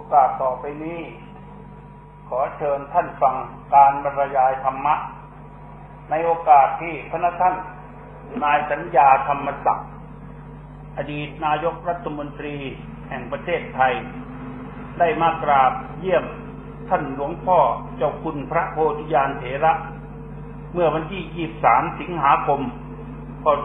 กาสต่อไปนี้ขอเชิญท่านฟังการบรรยายธรรมะในโอกาสที่พระท่านนายสัญญาธรรมศักดิ์อดีตนายกรัฐมนตรีแห่งประเทศไทยได้มากราบเยี่ยมท่านหลวงพ่อเจ้าคุณพระโพธิญาณเถระเมื่อวันที่23 สิงหาคม พ.ศ.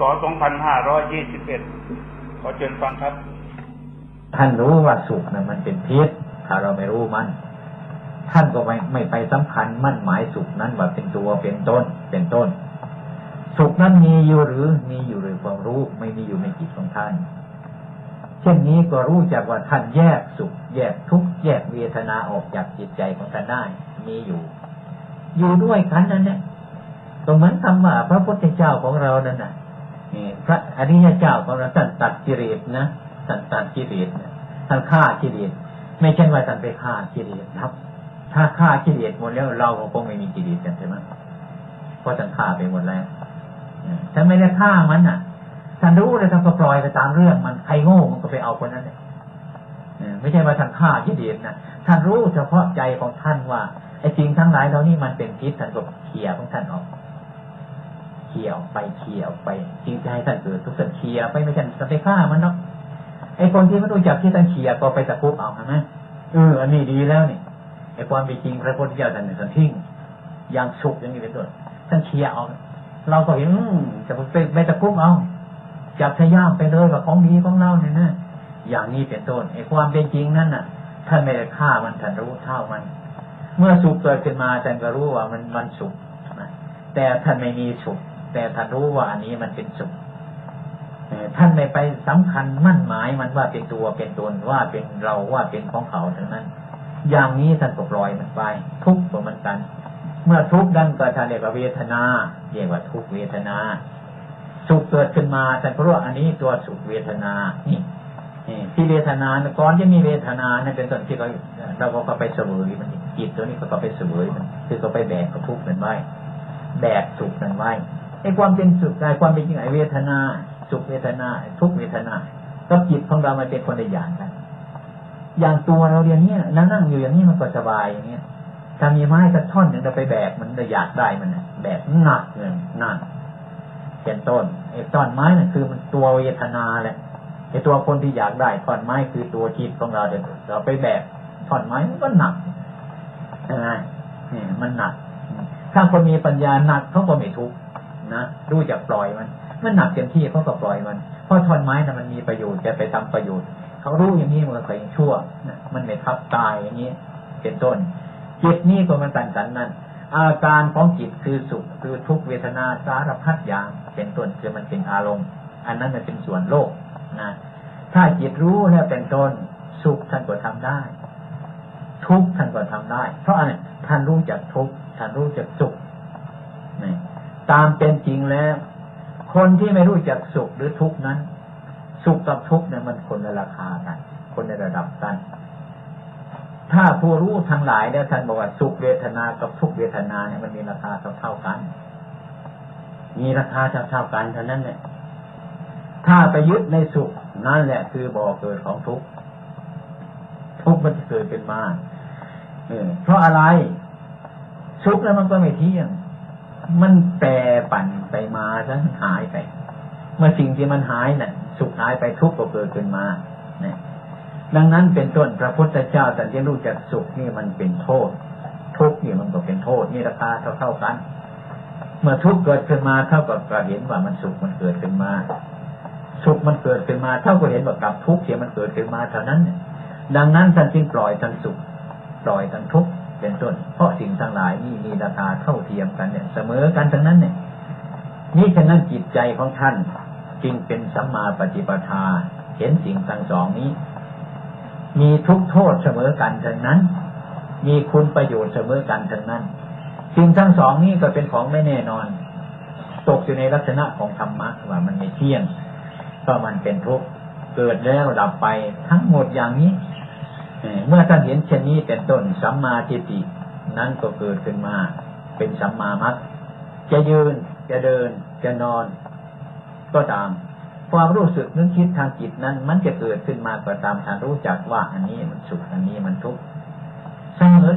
2521 ขอเชิญฟังครับท่านรู้ว่าสุขนะมันเป็นพิษถ้าเราไม่รู้มันท่านก็ไม่ไปสำคัญมั่นหมายสุขนั้นว่าเป็นตัวเป็นต้นสุขนั้นมีอยู่หรือมีอยู่โดยความรู้ไม่มีอยู่ในจิตของท่านเช่นนี้ก็รู้จักว่าท่านแยกสุขแยกทุกข์แยกเวทนาออกจากจิตใจของท่านได้มีอยู่ด้วยกันนั่นแหละก็เหมือนคำว่าพระพุทธเจ้าของเรานั่นน่ะพระอริยเจ้าของเราท่านตัดกิเลสนะท่านตัดกิเลสท่านฆ่ากิเลสไม่ใช่ว่าท่านไปฆ่ากิเลสครับถ้าฆ่ากิเลสหมดแล้วเราคงไม่มีกิเลสกันใช่ไหมเพราะท่านฆ่าไปหมดแล้วท่านไม่ได้ฆ่ามันน่ะท่านรู้เลยท่านก็ปล่อยไปตามเรื่องมันใครโง่มันก็ไปเอาคนนั้นเลยไม่ใช่ว่าท่านฆ่ากิเลสนะท่านรู้เฉพาะใจของท่านว่าไอ้สิ่งทั้งหลายเหล่านี้มันเป็นพิษท่านก็เขี่ยของท่านออกเขี่ยออกไปจริงใจท่านเกิดทุกข์ท่านเขี่ยไปไม่ใช่ท่านไปฆ่ามันเนาะไอ้คนที่ไม่รู้จักที่ท่านเขี่ยก็ไปตะคุบเอาใช่ไหมอันนี้ดีแล้วนี่ไอ้ความเป็นจริงพระพุทธเจ้าท่านทิ้งอย่างสุขอย่างนี้เป็นต้นท่านเขี่ยเอาเราก็เห็นจะไปตะคุบเอาจับทะย่ามไปเลยกับของดีของเราเนี่ยนะอย่างนี้เป็นต้นไอ้ความเป็นจริงนั่นน่ะท่านไม่ได้ฆ่ามันท่านรู้เท่ามันเมื่อสุขเกิดขึ้นมาท่านก็รู้ว่ามันสุขนะแต่ท่านไม่มีสุขแต่ท่านรู้ว่าอันนี้มันเป็นสุขท่านไม่ไปสำคัญมั่นหมายมันว่าเป็นตัวเป็นตนว่าเป็นเราว่าเป็นของเขาทั้งนั้นอย่างนี้ท่านก็ปล่อยมันไปทุกข์เหมือนกันเมื่อทุกข์ดันก็ท่านเรียกว่าเวทนาเรียกว่าทุกขเวทนาสุขเกิดขึ้นมาท่านก็รู้อันนี้ตัวสุขเวทนานี่ที่เวทนาก่อนจะมีเวทนาเนี่ยเป็นต้นที่เราก็ไปเสวยมันจิตตัวนี้ก็ไปเสวยมันคือก็ไปแบกกับทุกข์นั้นไว้แบกสุขนั้นไว้ไอ้ความเป็นสุขความเป็นจริงไอ้เวทนาสุขเวทนาทุกขเวทนาก็จิตของเรามันเป็นคนละอย่างกันอย่างตัวเราเดี๋ยวนี้นั่งอยู่อย่างนี้มันก็สบายอย่างเงี้ยถ้ามีไม้กระท่อนหนึ่งเราไปแบกมันจะอยากได้มันแบกหนักเงินนั่นเป็นต้นไอ้ท่อนไม้นั่นคือมันตัวเวทนาแหละไอ้ตัวคนที่อยากได้ท่อนไม้คือตัวจิตของเราเดี๋ยวเราไปแบกท่อนไม้มันก็หนักใช่ไหมนี่มันหนักถ้าคนมีปัญญาหนักเขาก็ไม่ทุกข์นะรู้จักปล่อยมันหนักเต็มที่เขาก็ปล่อยมันเพราะท่อนไม้น่ะมันมีประโยชน์จะไปทำประโยชน์เขารู้อย่างนี้มันก็ยังชั่วนะมันไม่ทับตายอย่างนี้เป็นต้นจิตนี่ก็มันต่างๆนั่นอาการของจิตคือสุขคือทุกขเวทนาสารพัดอย่างเป็นต้นคือมันเป็นอารมณ์อันนั้นมันเป็นส่วนโลกนะถ้าจิตรู้แล้วเป็นต้นสุขท่านก็ทำได้ทุกข์ท่านก็ทำได้เพราะอะไรท่านรู้จักทุกข์ท่านรู้จักสุขนี่ตามเป็นจริงแล้วคนที่ไม่รู้จักสุขหรือทุกข์นั้นสุขกับทุกข์เนี่ยมันคนละราคากันคนในระดับกันถ้าผู้รู้ทั้งหลายเนี่ยท่านบอกว่าสุขเวทนากับทุกขเวทนาเนี่ยมันมีราคาเท่ากันมีราคาเท่ากันเท่านั้นเนี่ยถ้าไปยึดในสุขนั่นแหละคือบ่อเกิดของทุกข์มันจะเกิดเป็นมาเพราะอะไรสุขแล้วมันก็ไม่เที่ยงมันแปรปั่นไปมาซะหายไปเมื่อสิ่งที่มันหายน่ะสุขหายไปทุกข์ก็เกิดขึ้นมาเนี่ยดังนั้นเป็นต้นพระพุทธเจ้าแต่ที่รู้จักสุขนี่มันเป็นโทษทุกข์นี่มันก็เป็นโทษนี่ราคาเท่ากันเมื่อทุกข์เกิดขึ้นมาเท่ากับเห็นว่ามันสุขมันเกิดขึ้นมาสุขมันเกิดขึ้นมาเท่ากับเห็นว่ากับทุกข์ที่มันเกิดขึ้นมาเท่านั้นดังนั้นท่านจึงปล่อยทั้งสุขปล่อยทั้งทุกข์เป็นต้นเพราะสิ่งทั้งหลายนี่มีราคาเท่าเทียมกันเนี่ยเสมอกันทั้งนั้นเนี่ยนี่ฉะนั้นจิตใจของท่านจึงเป็นสัมมาปฏิปทาเห็นสิ่งทั้งสองนี้มีทุกโทษเสมอกันทั้งนั้นมีคุณประโยชน์เสมอกันทั้งนั้นสิ่งทั้งสองนี้ก็เป็นของไม่แน่นอนตกอยู่ในลักษณะของธรรมะว่ามันไม่เที่ยงก็มันเป็นทุกข์เกิดแล้วดับไปทั้งหมดอย่างนี้เมื่อท่านเห็นเช่นนี้เป็นต้นสัมมาทิฏฐินั้นก็เกิดขึ้นมาเป็นสัมมามรรคจะยืนจะเดินจะนอนก็ตามความรู้สึกนึกคิดทางจิตนั้นมันจะเกิดขึ้นมาก็ตามท่านรู้จักว่าอันนี้มันสุขอันนี้มันทุกข์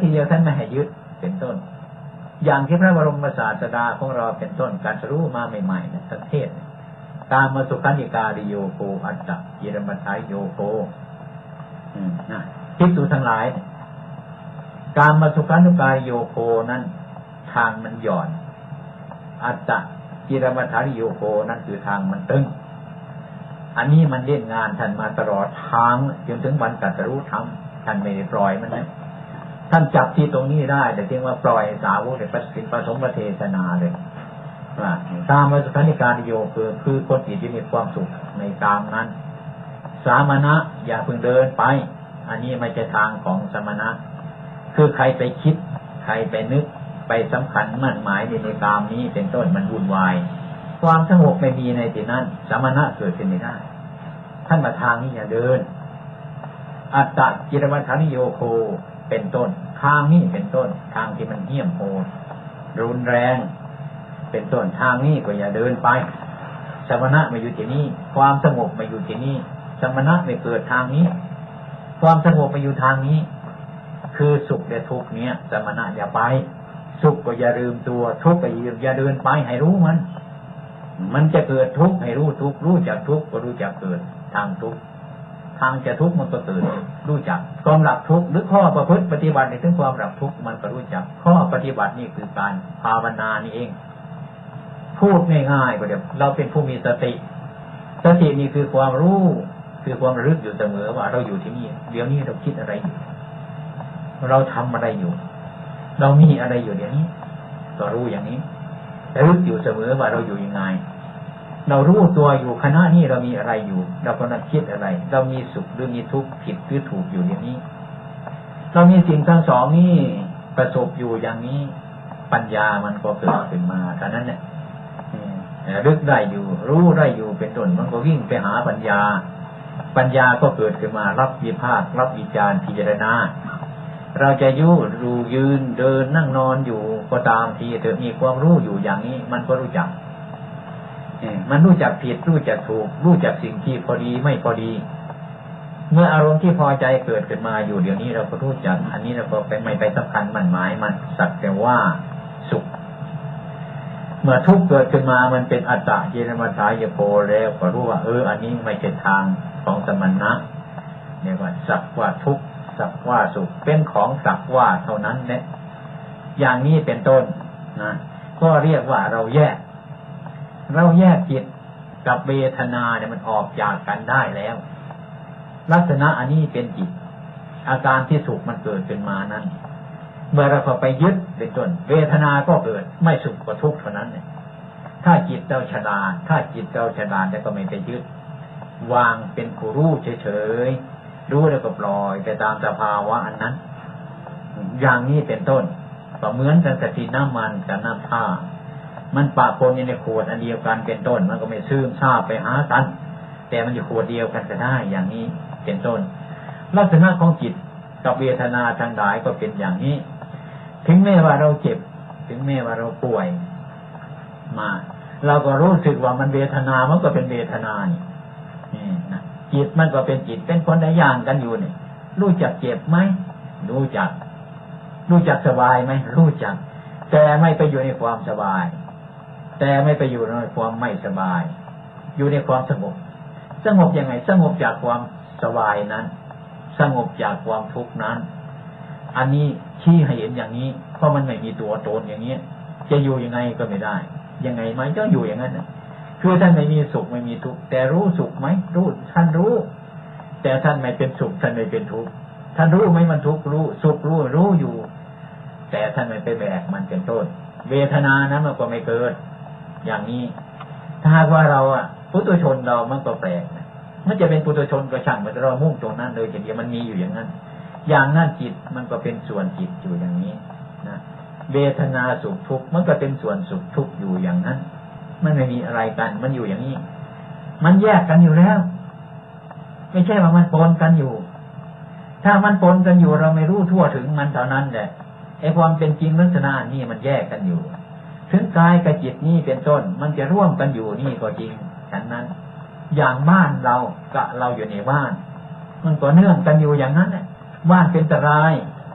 ทีเดียวท่านไม่ให้ยึดเป็นต้นอย่างที่พระบรมศาสดาของเราเป็นต้นการรู้มาใหม่ๆนะสังเทศตามมาสุขันธิการิโยโกอัตตะยิรมัฏฐายโยโกนะภิกษุทั้งหลายการมาสุขันธิการิโยโกนั้นทางมันหย่อนอัตตะยิรมัฏฐายโยโกนั้นคือทางมันตึงอันนี้มันเล่นงานท่านมาตลอดทางจนถึงวันตรัสรู้ธรรมท่านไม่ได้ปล่อยมันนะท่านจับที่ตรงนี้ได้แต่เพียงว่าปล่อยสาวกในปฐมเทศนาเลยว่าตามมาสุขันธิการิโยคือคนที่มีความสุขในตามนั้นสามณะอย่าเพิ่งเดินไปอันนี้ไม่ใช่ทางของสมณะคือใครไปคิดใครไปนึกไปสำคัญมั่นหมายในกามนี้เป็นต้นมันวุ่นวายความสงบไม่มีในที่นั้นสมณะเกิดขึ้นไม่ได้ท่านมาทางนี้อย่าเดินอัตตะจิรมัฏฐานิโยโคเป็นต้นทางนี้เป็นต้นทางที่มันเหี้ยมโหดรุนแรงเป็นต้นทางนี้ก็อย่าเดินไปสมณะมาอยู่ที่นี่ความสงบมาอยู่ที่นี่สมณะไม่เกิดทางนี้ความสงบมาอยู่ทางนี้คือสุขและทุกข์เนี้ยสมณะอย่าไปสุขก็อย่าลืมตัวทุกข์ก็อย่าเดินไปให้รู้มันจะเกิดทุกข์ให้รู้ทุกข์รู้จักทุกข์ก็รู้จักเกิดทางทุกข์ทางจะทุกข์มันก็เกิดรู้จักความดับทุกข์หรือข้อประพฤติปฏิบัติในถึงความดับทุกข์มันก็รู้จักข้อปฏิบัตินี่คือการภาวนานี่เองพูดง่ายๆก็เดี๋ยวเราเป็นผู้มีสตินี่คือความรู้คือความระลึกอยู่เสมอว่าเราอยู่ที่นี่เดี๋ยวนี้เราคิดอะไรอยู่เราทำอะไรอยู่เรามีอะไรอยู่เดี๋ยวนี้ก็รู้อย่างนี้ระลึกอยู่เสมอว่าเราอยู่ยังไงเรารู้ตัวอยู่ขณะนี้เรามีอะไรอยู่เรากำลังคิดอะไรเรามีสุขหรือมีทุกข์ผิดหรือถูกอยู่อย่างนี้เรามีสิ่งทั้งสองนี้ประสบอยู่อย่างนี้ปัญญามันก็เกิดขึ้นมาฉะนั้นเนี่ยรึกได้อยู่รู้ได้อยู่เป็นต้นมันก็วิ่งไปหาปัญญาก็เกิดขึ้นมารับวิพากษ์รับวิจารณ์พิจารณาเราจะดูยืนเดินนั่งนอนอยู่ก็ตามทีเถอะมีความรู้อยู่อย่างนี้มันก็รู้จักมันรู้จักผิดรู้จักถูกรู้จักสิ่งที่พอดีไม่พอดีเมื่ออารมณ์ที่พอใจเกิดขึ้นมาอยู่เดี๋ยวนี้เราก็รู้จักอันนี้เราก็ไม่ไปสำคัญมั่นหมายมันสักแต่ว่าสุขเมื่อทุกข์เกิดขึ้นมามันเป็นอัตตะเจนมัฏฐายโกแล้วก็รู้ว่าอันนี้ไม่ใช่ทางของสมณะเนี่ยว่าสักว่าทุกข์สักว่าสุขเป็นของสักว่าเท่านั้นเนี่ยอย่างนี้เป็นต้นนะก็เรียกว่าเราแยกจิตกับเวทนาเนี่ยมันออกจากกันได้แล้วลักษณะอันนี้เป็นจิตอาการที่สุขมันเกิดขึ้นมานั้นเมื่อเราไปยึดเป็นต้นเวทนาก็เกิดไม่สุขก็ทุกข์เท่านั้นเนี่ยถ้าจิตเราฉลาดแล้วก็ไม่ไปยึดวางเป็นผู้รู้เฉยๆรู้แล้วก็ปล่อยไปตามสภาวะอันนั้นอย่างนี้เป็นต้นก็เหมือนกันกับที่น้ำมันกับน้ำผ้ามันปะปนอยู่ในขวดอันเดียวกันเป็นต้นมันก็ไม่ซึมซาบไปหากันแต่มันอยู่ขวดเดียวกันก็ได้อย่างนี้เป็นต้นลักษณะของจิตกับเวทนาทั้งหลายก็เป็นอย่างนี้ถึงแม้ว่าเราเจ็บถึงแม้ว่าเราป่วยมาเราก็รู้สึกว่ามันเวทนามันก็เป็นเวทนานี่นะจิตมันก็เป็นจิตเป็นคนละอย่างกันอยู่นี่รู้จักเจ็บไหมรู้จักสบายไหมรู้จักแต่ไม่ไปอยู่ในความสบายแต่ไม่ไปอยู่ในความไม่สบายอยู่ในความสงบยังไงสงบจากความสบายนั้นสงบจากความทุกข์นั้นอันนี้ชี้ให้เห็นอย่างนี้เพราะมันไม่มีตัวตนอย่างนี้จะอยู่ยังไงก็ไม่ได้ยังไงไหมก็อยู่อย่างนั้นคือท่านไม่มีสุขไม่มีทุกข์แต่รู้สุขไหมรู้ท่านรู้แต่ท่านไม่เป็นสุขท่านไม่เป็นทุกข์ท่านรู้ไหมมันทุกข์รู้สุขรู้อยู่แต่ท่านไม่ไปแบกมันเป็นต้นเวทนานั้นมันก็ไม่เกิดอย่างนี้ถ้าว่าเราปุถุชนเรามันก็แปลกมันจะเป็นปุถุชนก็ช่างมันเรามุ่งตรงนั้นเลยทีเดียวมันมีอยู่อย่างนั้นจิตมันก็เป็นส่วนจิตอยู่อย่างนี้นะเวทนาสุขทุกข์มันก็เป็นส่วนสุขทุกข์อยู่อย่างนั้นมันไม่มีอะไรกันมันอยู่อย่างนี้มันแยกกันอยู่แล้วไม่ใช่ว่ามันปนกันอยู่ถ้ามันปนกันอยู่เราไม่รู้ทั่วถึงมันเท่านั้นแหละไอ้ความเป็นจริงลักษณะนี่มันแยกกันอยู่ถึงกายกับจิตนี่เป็นต้นมันจะร่วมกันอยู่นี่ก็จริงฉะนั้นอย่างบ้านเรากับเราอยู่ในบ้านมันก็เนื่องกันอยู่อย่างนั้นแหละบ้านเป็นตราย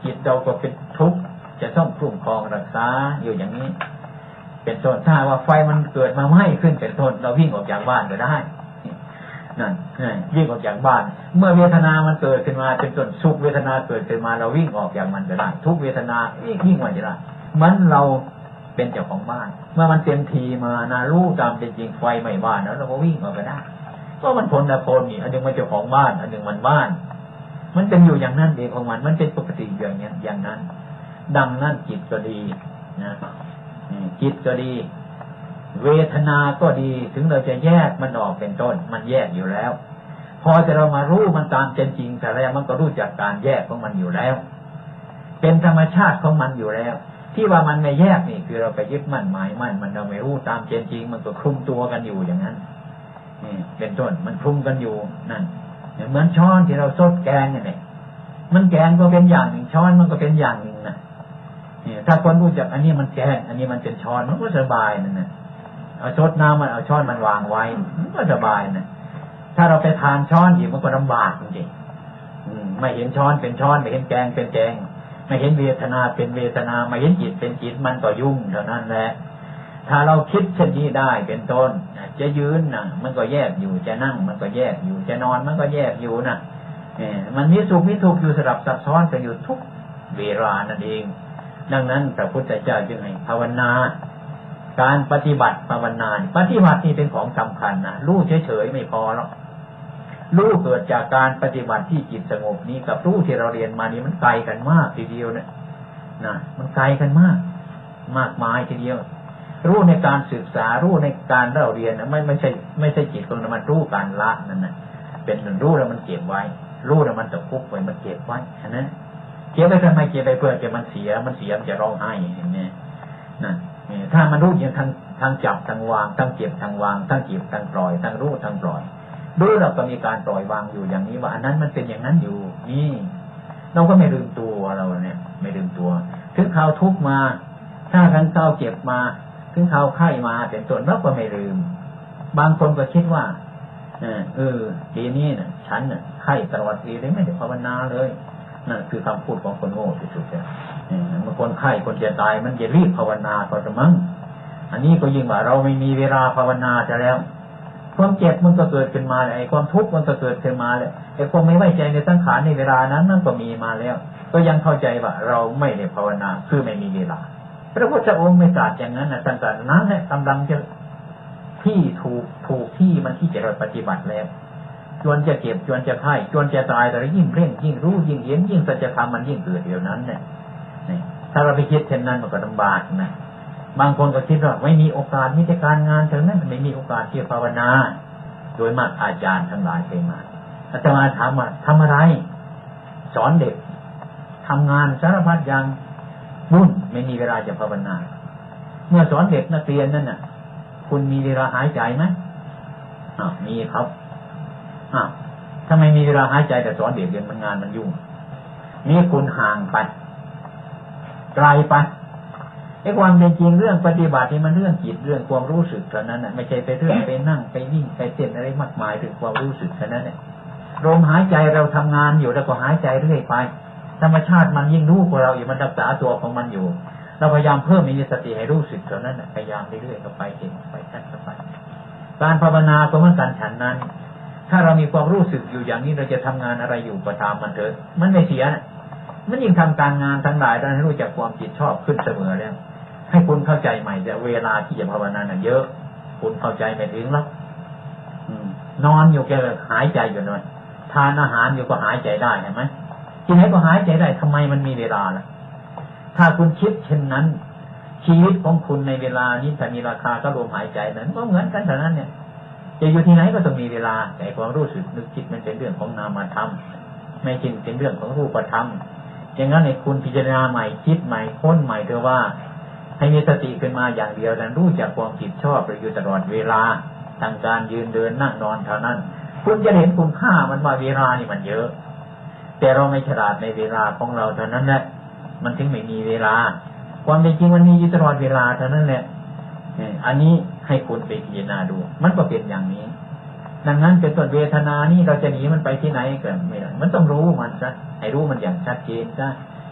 จิตเราก็เป็นทุกข์จะต้องคุ้มครองรักษาอยู่อย่างนี้เป็นต้นถ้าว่าไฟมันเกิดมาไหม้ขึ้นเป็นต้นเราวิ่งออกจากบ้านก็ได้นั่นวิ่งออกจากบ้านเมื่อเวทนามันเกิดขึ้นมาเป็นต้นสุขเวทนาเกิดขึ้นมาเราวิ่งออกจากมันก็ได้ทุกเวทนาวิ่งมาจะได้มันเราเป็นเจ้าของบ้านเมื่อมันเต็มทีมานะรู้ตามเป็นจริงไฟไหม้บ้านแล้วเราก็วิ่งออกก็ได้ก็มันคนละคนนี่อันนึงมันเจ้าของบ้านอันนึงมันบ้านมันเป็นอยู่อย่างนั้นเองของมันเป็นปกติอย่างนี้อย่างนั้นดังนั้นจิตก็ดีนะจิตก็ดีเวทนาก็ดีถึงเราจะแยกมันออกเป็นต้นมันแยกอยู่แล้วพอจะเรามารู้มันตามเป็นจริงแต่แล้วมันก็รู้จักการแยกของมันอยู่แล้วเป็นธรรมชาติของมันอยู่แล้วที่ว่ามันไม่แยกนี่คือเราไปยึดมั่นหมายมั่นมันเราไม่รู้ตามเป็นจริงมันก็คลุมตัวกันอยู่อย่างนั้นนี่เป็นต้นมันคลุมกันอยู่นั่นเหมือนช้อนที่เราซดแกงนี่แหละมันแกงก็เป็นอย่างหนึ่งช้อนมันก็เป็นอย่างหนึ่งนะนี่ถ้าคนรู้จักอันนี้มันแกงอันนี้มันเป็นช้อนมันก็สบายนั่นนะเอาซดน้ำมันเอาช้อนมันวางไว้มันก็สบายนะถ้าเราไปทานช้อนอีกมันก็ลำบากจริงๆไม่เห็นช้อนเป็นช้อนไม่เห็นแกงเป็นแกงไม่เห็นเวทนาเป็นเวทนาไม่เห็นจิตเป็นจิตมันก็ยุ่งเท่านั้นแหละถ้าเราคิดเช่นนี้ได้เป็นต้นจะยืนนะมันก็แยกอยู่จะนั่งมันก็แยกอยู่จะนอนมันก็แยกอยู่นะมันมีสุขมีทุกข์อยู่สลับซับซ้อนกันอยู่ทุกเวลานั่นเองดังนั้นพระพุทธเจ้าจึงให้ภาวนาการปฏิบัติภาวนาปฏิบัตินี่เป็นของสำคัญนะรู้เฉยๆไม่พอหรอกรู้เกิดจากการปฏิบัติที่จิตสงบนี้กับรู้ที่เราเรียนมานี้มันไกลกันมากทีเดียวนะมันไกลกันมากมายทีเดียวรู้ในการศึกษารู้ในการเราเรียนนะไม่ใช่จิตของมันรู้การละนั่นนะเป็นรู้แล้วมันเก็บไว้รู้แล้วมันจะคุกไว้มันเก็บไว้นะเก็บไว้ทำไมเก็บไปเพื่อจะมันเสียมันจะร้องไห้อย่างนี้นั่นถ้ามันรู้อย่างทั้งจับทั้งวางทั้งเก็บทั้งวางทั้งเก็บทั้งปล่อยทั้งรู้ทั้งปล่อยรู้เราก็มีการปล่อยวางอยู่อย่างนี้ว่าอันนั้นมันเป็นอย่างนั้นอยู่นี่เราก็ไม่ลืมตัวเราเนี่ยไม่ลืมตัวถึงข่าวทุกข์มาถ้าทั้งข่าวเก็บมาถึงข่าวไข้มาเป็นต้นเราก็ไม่ลืมบางคนก็คิดว่าทีนี้น่ะฉันน่ะไข้ตลอดปีเลยไม่ได้ภาวนาเลยนั่นคือคำพูดของคนโง่ที่สุดเลยบางคนไข้คนจะตายมันจะรีบภาวนาก็จะมั้งอันนี้ก็ยิ่งว่าเราไม่มีเวลาภาวนาจะแล้วความเจ็บมันก็เกิดขึ้นมาไอ้ความทุกข์มันก็เกิดขึ้นมาเลยไอ้ความไม่ไว้ใจในสังขารในเวลานั้นนั่นก็มีมาแล้วก็ยังเข้าใจว่าเราไม่ได้ภาวนาคือไม่มีเวลาพระพุทธองค์ไม่ตรัสอย่างนั้นนะท่านตรัสนั้นแหละกำลังจะที่ถูกที่มันที่จะปฏิบัติแล้วจวนจะเก็บจวนจะไข้จวนจะตายแต่ยิ่งเร่งยิ่งรู้ยิ่งเห็นยิ่งสัจธรรมมันยิ่งเกิดเดี๋ยวนั้นเนี่ยถ้าเราไปคิดเช่นนั้นมันก็ลำบากนะบางคนก็คิดว่าไม่มีโอกาสมีแต่การงานเท่านั้นไม่มีโอกาสที่จะภาวนาโดยมากอาจารย์ทั้งหลายเคยมาอาตมาถามว่าทำอะไรสอนเด็กทำงานสารพัดอย่างวุ่นไม่มีเวลาจะภาวนาเมื่อสอนเด็กนักเรียนนั่นน่ะคุณมีเวลาหายใจไหมมีครับถ้าไม่มีเวลาหายใจแต่สอนเด็กเรียนมันงานมันยุ่งนี่คุณห่างไปไกลไปไอ้ความเป็นจริงเรื่องปฏิบัตินี่มันเรื่องจิตเรื่องความรู้สึกเท่านั้นน่ะไม่ใช่ไปเรื่องไปนั่งไปวิ่งไปเต้นอะไรมากมายถึงความรู้สึกเท่านั้นเนี่ยลมหายใจเราทำงานอยู่แล้วก็หายใจเรื่อยไปธรรมชาติมันยิ่งรู้กว่าเราอยู่มันรักษาตัวของมันอยู่เราพยายามเพิ่มมีสติให้รู้สึกเท่านั้นน่ะพยายามเรื่อยๆก็ไปเองไปชัดไปการภาวนาก็เหมือนกันฉันนั้นถ้าเรามีความรู้สึกอยู่อย่างนี้เราจะทำงานอะไรอยู่ก็ตามมันเถอะมันไม่เสียนะมันยิ่งทำการงานทั้งหลายได้ให้รู้จักความผิดชอบขึ้นเสมอแล้วให้คุณเข้าใจใหม่แต่เวลาที่จะภาวนาเยอะคุณเข้าใจไม่ถึงแล้วนอนอยู่แกหายใจอยู่หน่อยทานอาหารอยู่ก็หายใจได้เห็นไหมกินไหนก็หายใจได้ทำไมมันมีเวลาล่ะถ้าคุณคิดเช่นนั้นชีวิตของคุณในเวลานี้ถ้ามีราคาก็ลมหายใจนั้นก็เหมือนกันเท่านั้นเนี่ยจะอยู่ที่ไหนก็ต้องมีเวลาแต่ความรู้สึกนึกคิดมันเป็นเรื่องของนามธรรมไม่จริงเป็นเรื่องของรูปธรรมอย่างนั้นในคุณพิจารณาใหม่คิดใหม่ค้นใหม่เถอะว่าให้มีสติขึ้นมาอย่างเดียวนั้นรู้จักความผิดชอบไปอยู่ตลอดเวลาทางการยืนเดินนั่งนอนเท่านั้นคุณจะเห็นคุณค่ามันว่าเวลานี่มันเยอะแต่เราไม่ฉลาดในเวลาของเราเท่านั้นแหละมันถึงไม่มีเวลาความเป็นจริงมันมีอยู่ตลอดเวลาเท่านั้นแหละอันนี้ให้คุณไปพิจารณาดูมันก็เป็นอย่างนี้ดังนั้นเป็นต้นเวทนานี่เราจะหนีมันไปที่ไหนก็ไม่ได้มันต้องรู้มันซะให้รู้มันอย่างชัดเจนซะ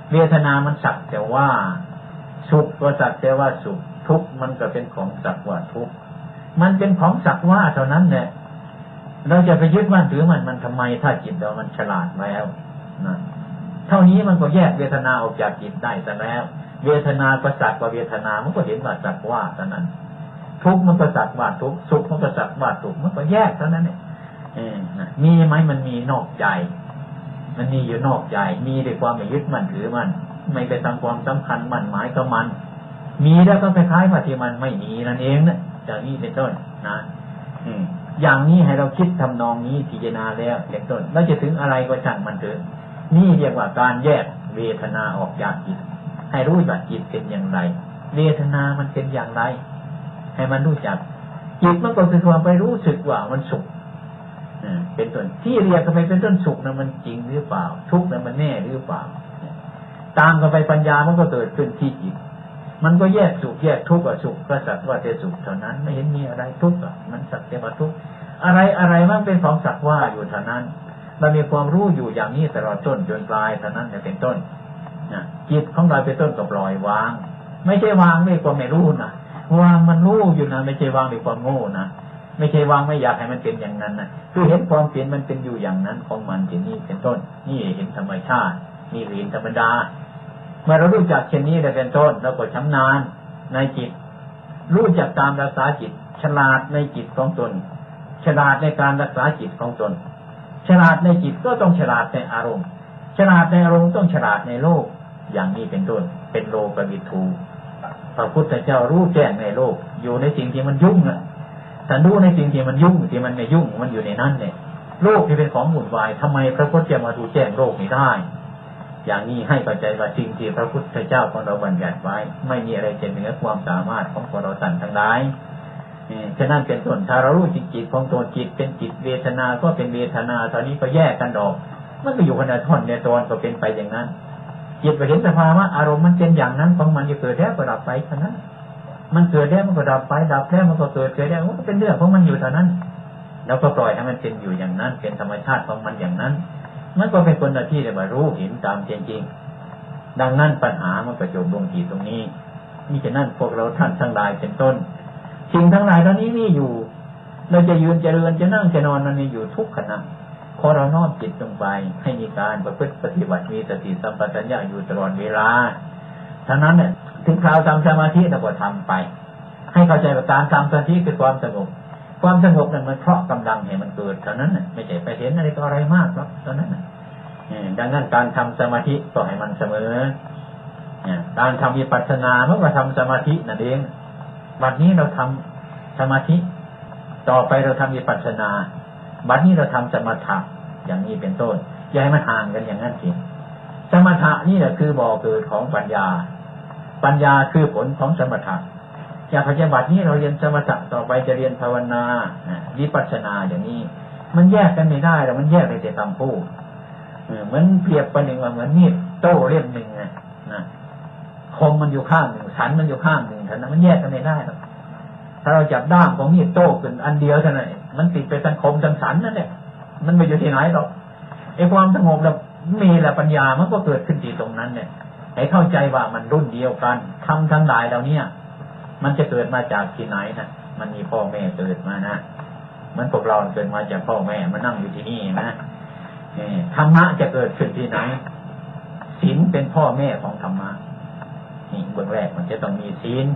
เวทนามันสักแต่ว่าสุขก็สักแต่ว่าสุขทุกข์มันก็เป็นของสักว่าทุกข์มันเป็นของสักว่าเท่านั้นแหละเราจะไปยึดมั่นถือมันทำไมถ้าจิตเรามันฉลาดแล้วนะเท่านี้มันก็แยกเวทนาออกจากจิตได้ซะแล้วเวทนาก็สักว่าเวทนามันก็เห็นว่าสักว่าเท่านั้นทุกข์มันก็สักว่าทุกข์สุขมันก็สักว่าสุขมันก็แยกเท่านั้นเนี่ยมีไหมมันมีนอกใจมันมีอยู่นอกใจมีด้วยความไม่ยึดมั่นถือมันไม่ไปทำความสำคัญมั่นหมายกับมันมีแล้วก็คล้ายๆว่าที่มันไม่มีนั่นเองนะจากนี้เป็นต้นนะอย่างนี้ให้เราคิดทำนองนี้พิจารณาแล้วเป็นต้นแล้วจะถึงอะไรก็ช่างมันเถอะนี่เรียกว่าการแยกเวทนาออกจากจิตให้รู้ว่าจิตเป็นอย่างไรเวทนามันเป็นอย่างไรให้มันรู้จักจิตมันก็คือความไปรู้สึกว่ามันสุขเป็นต้นที่เรียกกันไปเป็นต้นสุขนะมันจริงหรือเปล่าทุกข์นะมันแน่หรือเปล่าตามกันไปปัญญามันก็เกิดขึ้นที่จิตมันก็แยกสุขแยกทุกข์กับสุขก็สักว่าแต่สุขเท่านั้นไม่เห็นมีอะไรทุกข์มันสักแต่ว่าทุกข์อะไรมันเป็นของสักว่าอยู่เท่านั้นเรามีความรู้อยู่อย่างนี้ตลอดต้นจนปลายเท่านั้นเป็นต้นจิตของเราเป็นต้นก็ปล่อยวางไม่ใช่วางด้วยความไม่รู้นะวางมันรู้อยู่นะไม่ใช่วางด้วยความโง่นะไม่ใช่วางไม่อยากให้มันเป็นอย่างนั้นนะคือเห็นความเปลี่ยนมันเป็นอยู่อย่างนั้นของมันที่นี่เป็นต้นนี่เห็นธรรมชาตินี่เห็นธรรมดาเมื่อเรารู้จักเช่นนี้ได้เป็นต้นเราก็ชำนาญในจิตรู้จักตามรักษาจิตฉลาดในจิตของตนฉลาดในการรักษาจิตของตนฉลาดในจิตก็ต้องฉลาดในอารมณ์ฉลาดในอารมณ์ต้องฉลาดในโลกอย่างนี้เป็นต้นเป็นโลกวิทูพระพุทธเจ้ารู้แจ้งในโลกอยู่ในสิ่งที่มันยุ่งนะแต่รู้ในสิ่งที่มันยุ่งที่มันไม่ยุ่งมันอยู่ในนั้นเนี่ยโลกที่เป็นของหมุนวายทำไมพระพุทธเจ้ามาดูแจ้งโลกนี้ได้อย่างนี้ให้เข้าใจว่าสิ่งที่พระพุทธเจ้าของเราบัญญัติไว้ไม่มีอะไรจะเหนือความสามารถของพวกเราท่านทั้งหลายฉะนั้นเป็นต้นถ้าเรารู้จิตของตัวจิตเป็นจิตเวทนาก็เป็นเวทนาตอนนี้ก็แยกกันออกมันก็อยู่คนละท่อนในตอนก็เป็นไปอย่างนั้นจิตไปเห็นสภาวะอารมณ์มันเป็นอย่างนั้นของมันจะเกิดแล้วก็ดับไปเท่านั้นมันเกิดแล้วมันก็ดับไปดับแล้วมันก็เกิดแล้วมันก็เป็นเรื่องของมันอยู่เท่านั้นแล้วก็ปล่อยให้มันเป็นอยู่อย่างนั้นเป็นธรรมชาติของมันอย่างนั้นมันก็เป็นคนที่ได้มารู้เห็นตามจริงดังนั้นปัญหามันก็จบลงที่ตรงนี้มิฉะนั้นพวกเราท่านทั้งหลายเป็นต้นสิ่งทั้งหลายเหล่านี้มีอยู่เราจะยืนจะเดินจะนั่งจะนอนมันมีอยู่ทุกขณะพอเราน้อมจิตลงไปให้มีการประพฤติปฏิบัติมีสติสัมปชัญญะอยู่ตลอดเวลาฉะนั้นเนี่ยถึงคราวทำสมาธิเราก็ทำไปให้เข้าใจว่าการทำสมาธิคือความสงบความสงบนั้นมันเพราะกำลังให้มันเกิดเท่านั้นน่ะไม่ใช่ไปเห็นอะไรก็อะไรมากหรอกเท่านั้นน่ะดังนั้นการทำสมาธิก็ให้มันเสมอการทำวิปัสสนาเมื่อว่าทำสมาธินั่นเองบัดนี้เราทำสมาธิต่อไปเราทำวิปัสสนาบัดนี้เราทำสมถะอย่างนี้เป็นต้นอย่าให้มันห่างกันอย่างนั้นสิสมถะนี่แหละคือบ่อเกิดของปัญญาปัญญาคือผลของสมถะจากปฏิบัตินี้เราเรียนสมถะต่อไปจะเรียนภาวนาวิปัสสนาอย่างนี้มันแยกกันไม่ได้แล้วมันแยกไปแต่คำพูดเหมือนเปรียบประหนึ่งว่าเหมือนมีดโต้เล่มหนึ่งนะคมมันอยู่ข้างหนึ่งสันมันอยู่ข้างหนึ่งฉะนั้นมันแยกกันไม่ได้หรอกถ้าเราจับด้ามของมีดโต้ขึ้นอันเดียวเท่านั้นมันติดไปทั้งคมทั้งสันนั่นแหละมันไม่อยู่ที่ไหนหรอกไอ้ความสงบแล้วมีแหละปัญญามันก็เกิดขึ้นที่ตรงนั้นเนี่ยให้เข้าใจว่ามันรุ่นเดียวกันทำทั้งหลายเหล่านี้มันจะเกิดมาจากที่ไหนนะมันมีพ่อแม่เกิดมานะมันพวกเราเกิดมาจากพ่อแม่มานั่งอยู่ที่นี่นะธรรมะจะเกิดขึ้นที่ไหนศีลเป็นพ่อแม่ของธรรมะนี่เบื้องแรกมันจะต้องมีศีล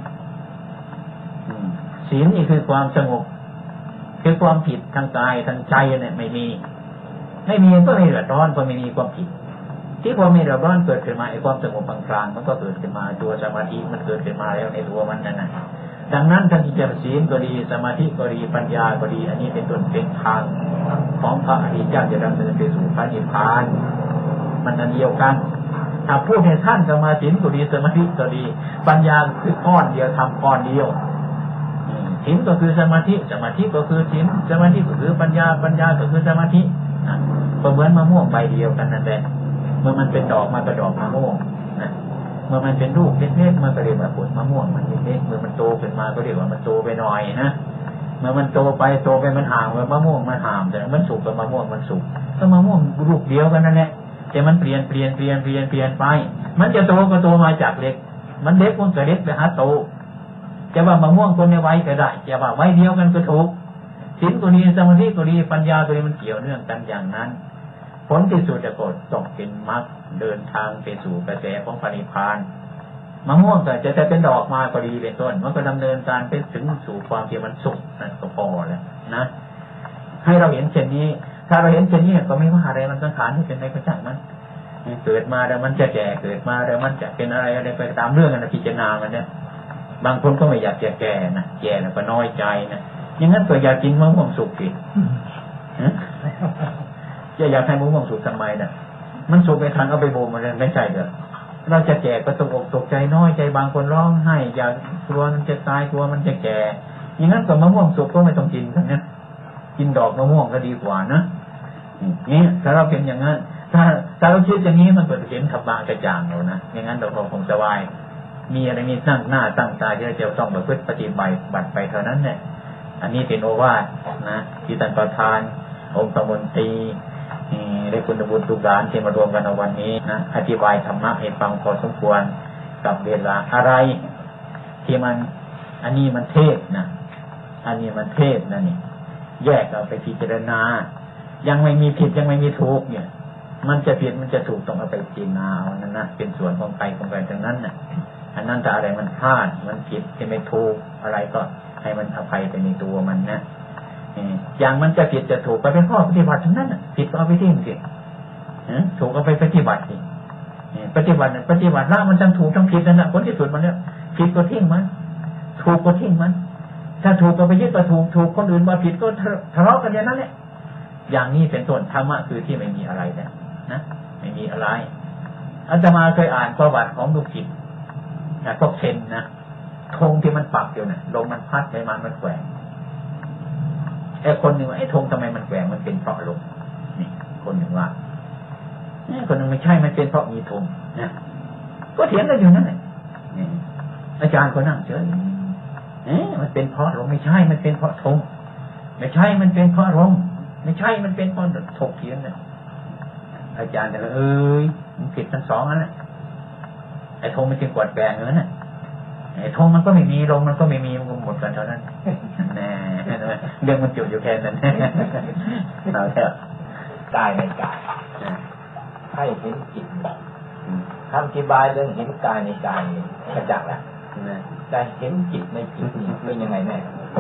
ศีลนี่คือความสงบคือความผิดทางกายทางใจเนี่ยไม่มีก็ไม่เดือดร้อนก็ไม่มีความผิดที่ความไม่เดือดร้อนเกิดขึ้นมาไอ้ความสงบกลางๆมันก็เกิดขึ้นมาตัวสมาธิมันเกิดขึ้นมาแล้วในตัวมันนั่นนะดังนั้นทั้งที่จะศีลก็ดีสมาธิก็ดีปัญญาก็ดีอันนี้เป็นต้นเป็นทางของพระอริยเจ้าจะดำเนินไปสู่พระนิพพานมันอันเดียวกันถ้าพูดให้ท่านสมาธิก็ดีสมาธิก็ดีปัญญาคือก้อนเดียวทำก้อนเดียวศีลก็คือสมาธิสมาธิก็คือศีลสมาธิก็คือปัญญาปัญญาก็คือสมาธิก็เหมือนมะม่วงใบเดียวกันนั่นแหละเมื่อมันเป็นดอกมันก็ดอกมะม่วงนะเมื่อมันเป็นลูกเล็กๆมันก็เรียกว่าผลมะม่วงมันเล็กๆเมื่อมันโตขึ้นมาก็เรียกว่ามันโตไปหน่อยนะเมื่อมันโตไปมันห่างเมื่อมะม่วงมันห่างแต่มันสุกกับมะม่วงมันสุกก็มะม่วงลูกเดียวกันนั่นแหละแต่มันเปลี่ยนไปมันจะโตก็โตมาจากเล็กมันเล็กมันก็เล็กไปหาโตจะว่ามะม่วงคนในไว้ก็ได้จะว่าไว้เดียวกันก็ถูกศีลก็ดีสมาธิก็ดีปัญญาก็ดีมันเกี่ยวเนื่องกันอย่างนั้นผลที่สุดจะกดต้องเป็นมรรคเดินทางไปสู่กระแสของพระนิพพานมะม่วงก็จะเป็นดอกมาก็ดีเป็นต้นมันก็ดำเนินการไปถึงสู่ความที่มันสุขนั่นก็พอแล้วนะให้เราเห็นเช่นนี้ถ้าเราเห็นเช่นนี้ก็ไม่ว่าอะไรมันสังขารที่เป็นในพระจักรมันเกิดมาแล้วมันจะแก่เกิดมาแล้วมันจะเป็นอะไรไปตามเรื่องกันพิจารณามันเนี่ยบางคนก็ไม่อยากจะแก่นะแก่แล้วก็น้อยใจนะอย่างนั้นก็อยากกินมะม่วงสุกสิจะอยากให้มะม่วงสุกทำไมนะมันสุกไปทันเอาไปโบกมันเลยไม่ใช่เหรอเราจะแก่ก็ตกอกตกใจน้อยใจบางคนร้องไห้อยากกลัวมันจะตายกลัวมันจะแก่อย่างนั้นก็มะม่วงสุกก็ไม่ต้องกินกันนะกินดอกมะม่วงก็ดีกว่านะนี่ถ้าเราเป็นอย่างนั้นถ้าเราคิดอย่างนี้มันก็จะเห็นขับบางกระจ่างเรานะอย่างนั้นเราคงสบายมีอะไรมีตั้งหน้าตั้งตาที่เราจะต้องประพฤติปฏิบัติไปเท่านั้นเนี่ยอันนี้เป็นโอวาทนะที่ท่านประธานองค์กรมนตรีได้คุณบุญทุกด้านที่มารวมกันในวันนี้นะอธิบายธรรมะให้ฟังพอสมควรกับเวลาอะไรที่มันอันนี้มันเทศนะอันนี้มันเทศนะนี่แยกเอาไปพิจารณายังไม่มีผิดยังไม่มีถูกเนี่ยมันจะผิดมันจะถูกต้องเอาไปพิจารณาเอานั่นนะเป็นส่วนของไปทั้งนั้นน่ะอันนั้นถ้าอะไรมันพลาดมันผิดที่ไม่ถูกอะไรก็ให้มันอภัยไปในตัวมันนะอย่างมันจะผิดจะถูกไปเป็นข้อปฏิบัติทั้งนั้นน่ะผิดก็เอาไปทิ้งสิถูกเอาไปปฏิบัติสิปฏิบัติละมันทั้งถูกทั้งผิดนั่นแหละผลที่สุดมันเนี่ยผิดก็ทิ้งมันถูกก็ทิ้งมันถ้าถูกก็ไปยึดก็ถูกคนอื่นมาผิดก็ทะเลาะกันอย่างนั้นแหละอย่างนี้เป็นต้นธรรมะคือที่ไม่มีอะไรนะไม่มีอะไรอาตมาเคยอ่านประวัติของลูกศิษย์พวกเชนนะธงที่มันปักอยู่นะลมมันพัดไปมันแกว่งไอ้คนหนึ่งว่าไอ้ธงทำไมมันแกว่งมันเป็นเพราะลมนี่คนหนึ่งว่าคนหนึ่งไม่ใช่มันเป็นเพราะมีธงนะก็เถียงกันอยู่นั่นแหละอาจารย์ก็นั่งเฉยมันเป็นเพราะลมไม่ใช่มันเป็นเพราะธงไม่ใช่มันเป็นเพราะลมไม่ใช่มันเป็นเพราะถกเถียงเนี่ยอาจารย์จะมันผิดทั้งสองนั่นแหละไอ้ธงมันจึงกวาดแกงอย่างนั้นน่ะไอ้ธงมันก็ไม่มีลมมันก็ไม่มีมันก็หมดกันเท่านั้นแน่เรื่องมันจุดอยู่แค่นั้นเราเถอะกายในกายให้เห็นจิตคำอธิบายเรื่องเห็นกายในกายกระจ่างแล้วแต่เห็นจิตในจิตนี่เป็นยังไงแม่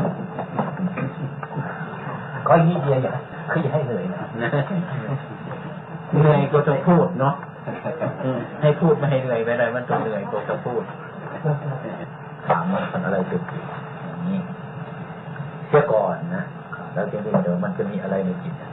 ก็ยิ่งเดียวอย่างคือให้เหนื่อยนะเหนื่อยก็ต้องพูดเนาะให้พูดไม่ให้เหนื่อยไปเลยมันต้องเหนื่อยก็ต้องพูดถามว่ามันอะไรเป็นจิตอย่างนี้เสียก่อนนะแล้วจะเดี๋ยวมันจะมีอะไรในจิต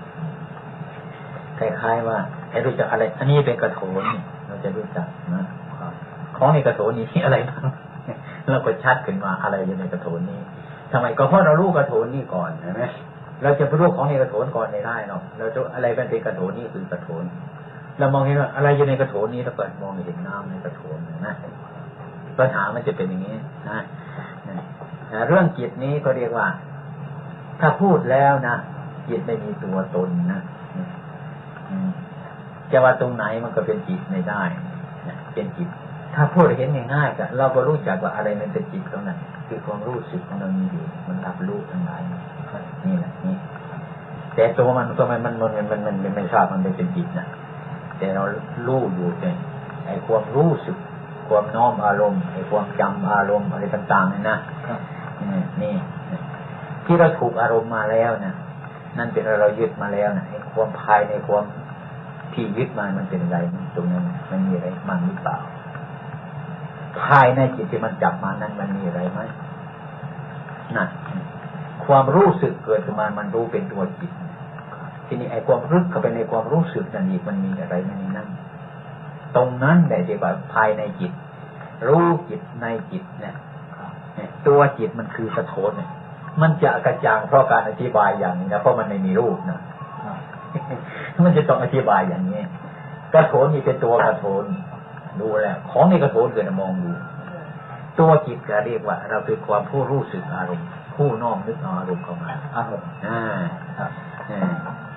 คล้ายๆว่าให้รู้จักอะไรอันนี้เป็นกระโถนเราจะรู้จักนะของในกระโถนนี้อะไรบ้างเราก็ชัดขึ้นมาอะไรอยู่ในกระโถนนี้ทำไมก็เพราะเรารู้กระโถนนี้ก่อนใช่ไหมเราจะไปรู้ของในกระโถนก่อนไม่ได้เนาะเราจะอะไรเป็นกระโถนนี้คือกระโถนเรามองเห็นว่าอะไรอยู่ในกระโถนนี้แล้วก็มองเห็นน้ำในกระโถนนะปัญหามันจะเป็นอย่างนี้นะเรื่องจิตนี้ก็เรียกว่าถ้าพูดแล้วนะจิตไม่มีตัวตนนะจะว่าตรงไหนมันก็เป็นจิตไม่ได้เป็นจิตถ้าพูดเห็นง่ายๆก็เราก็รู้จักว่าอะไรมันเป็นจิตตรงนั้นคือความรู้สึกของเรามีอยู่มันรับรู้ทั้งหลายนี่แหละนี่แต่ตัวมันก็มันไม่ทราบมันเป็นจิตนะแต่เรารู้อยู่แต่ไอ้ความรู้สึกความน้อมอารมณ์ไอ้ความจำอารมณ์อะไรต่างๆนี่นะนี่ที่เราถูกอารมณ์มาแล้วนะนั่นเป็นเรายึดมาแล้วนะไอ้ความภายในความที่ยึดมามันเป็นอะไรตรงนั้นมันมีอะไรมันหรือเปล่าภายในจิตที่มันจับมานั้นมันมีอะไรไหมนั่นความรู้สึกเกิดขึ้นมามันรู้เป็นตัวจิตทีนี้ไอ้ความรึกเข้าไปในความรู้สึกนั่นอีกมันมีอะไรนั่นตรงนั้นแหละที่ว่าภายในจิตรู้จิตในจิตเนี่ยตัวจิตมันคือกระโถนเนี่ยมันจะกระจ่างเพราะการอธิบายอย่างนี้นะเพราะมันไม่มีรูปนะมันจะต้องอธิบายอย่างนี้กระโถนนี่เป็นตัวกระโถนดูแล้วของในกระโถนเกิดมองดูตัวจิตก็เรียกว่าเราคือความผู้รู้สึกอารมณ์ผู้น้อมนึกอารมณ์เข้ามาอารมณ์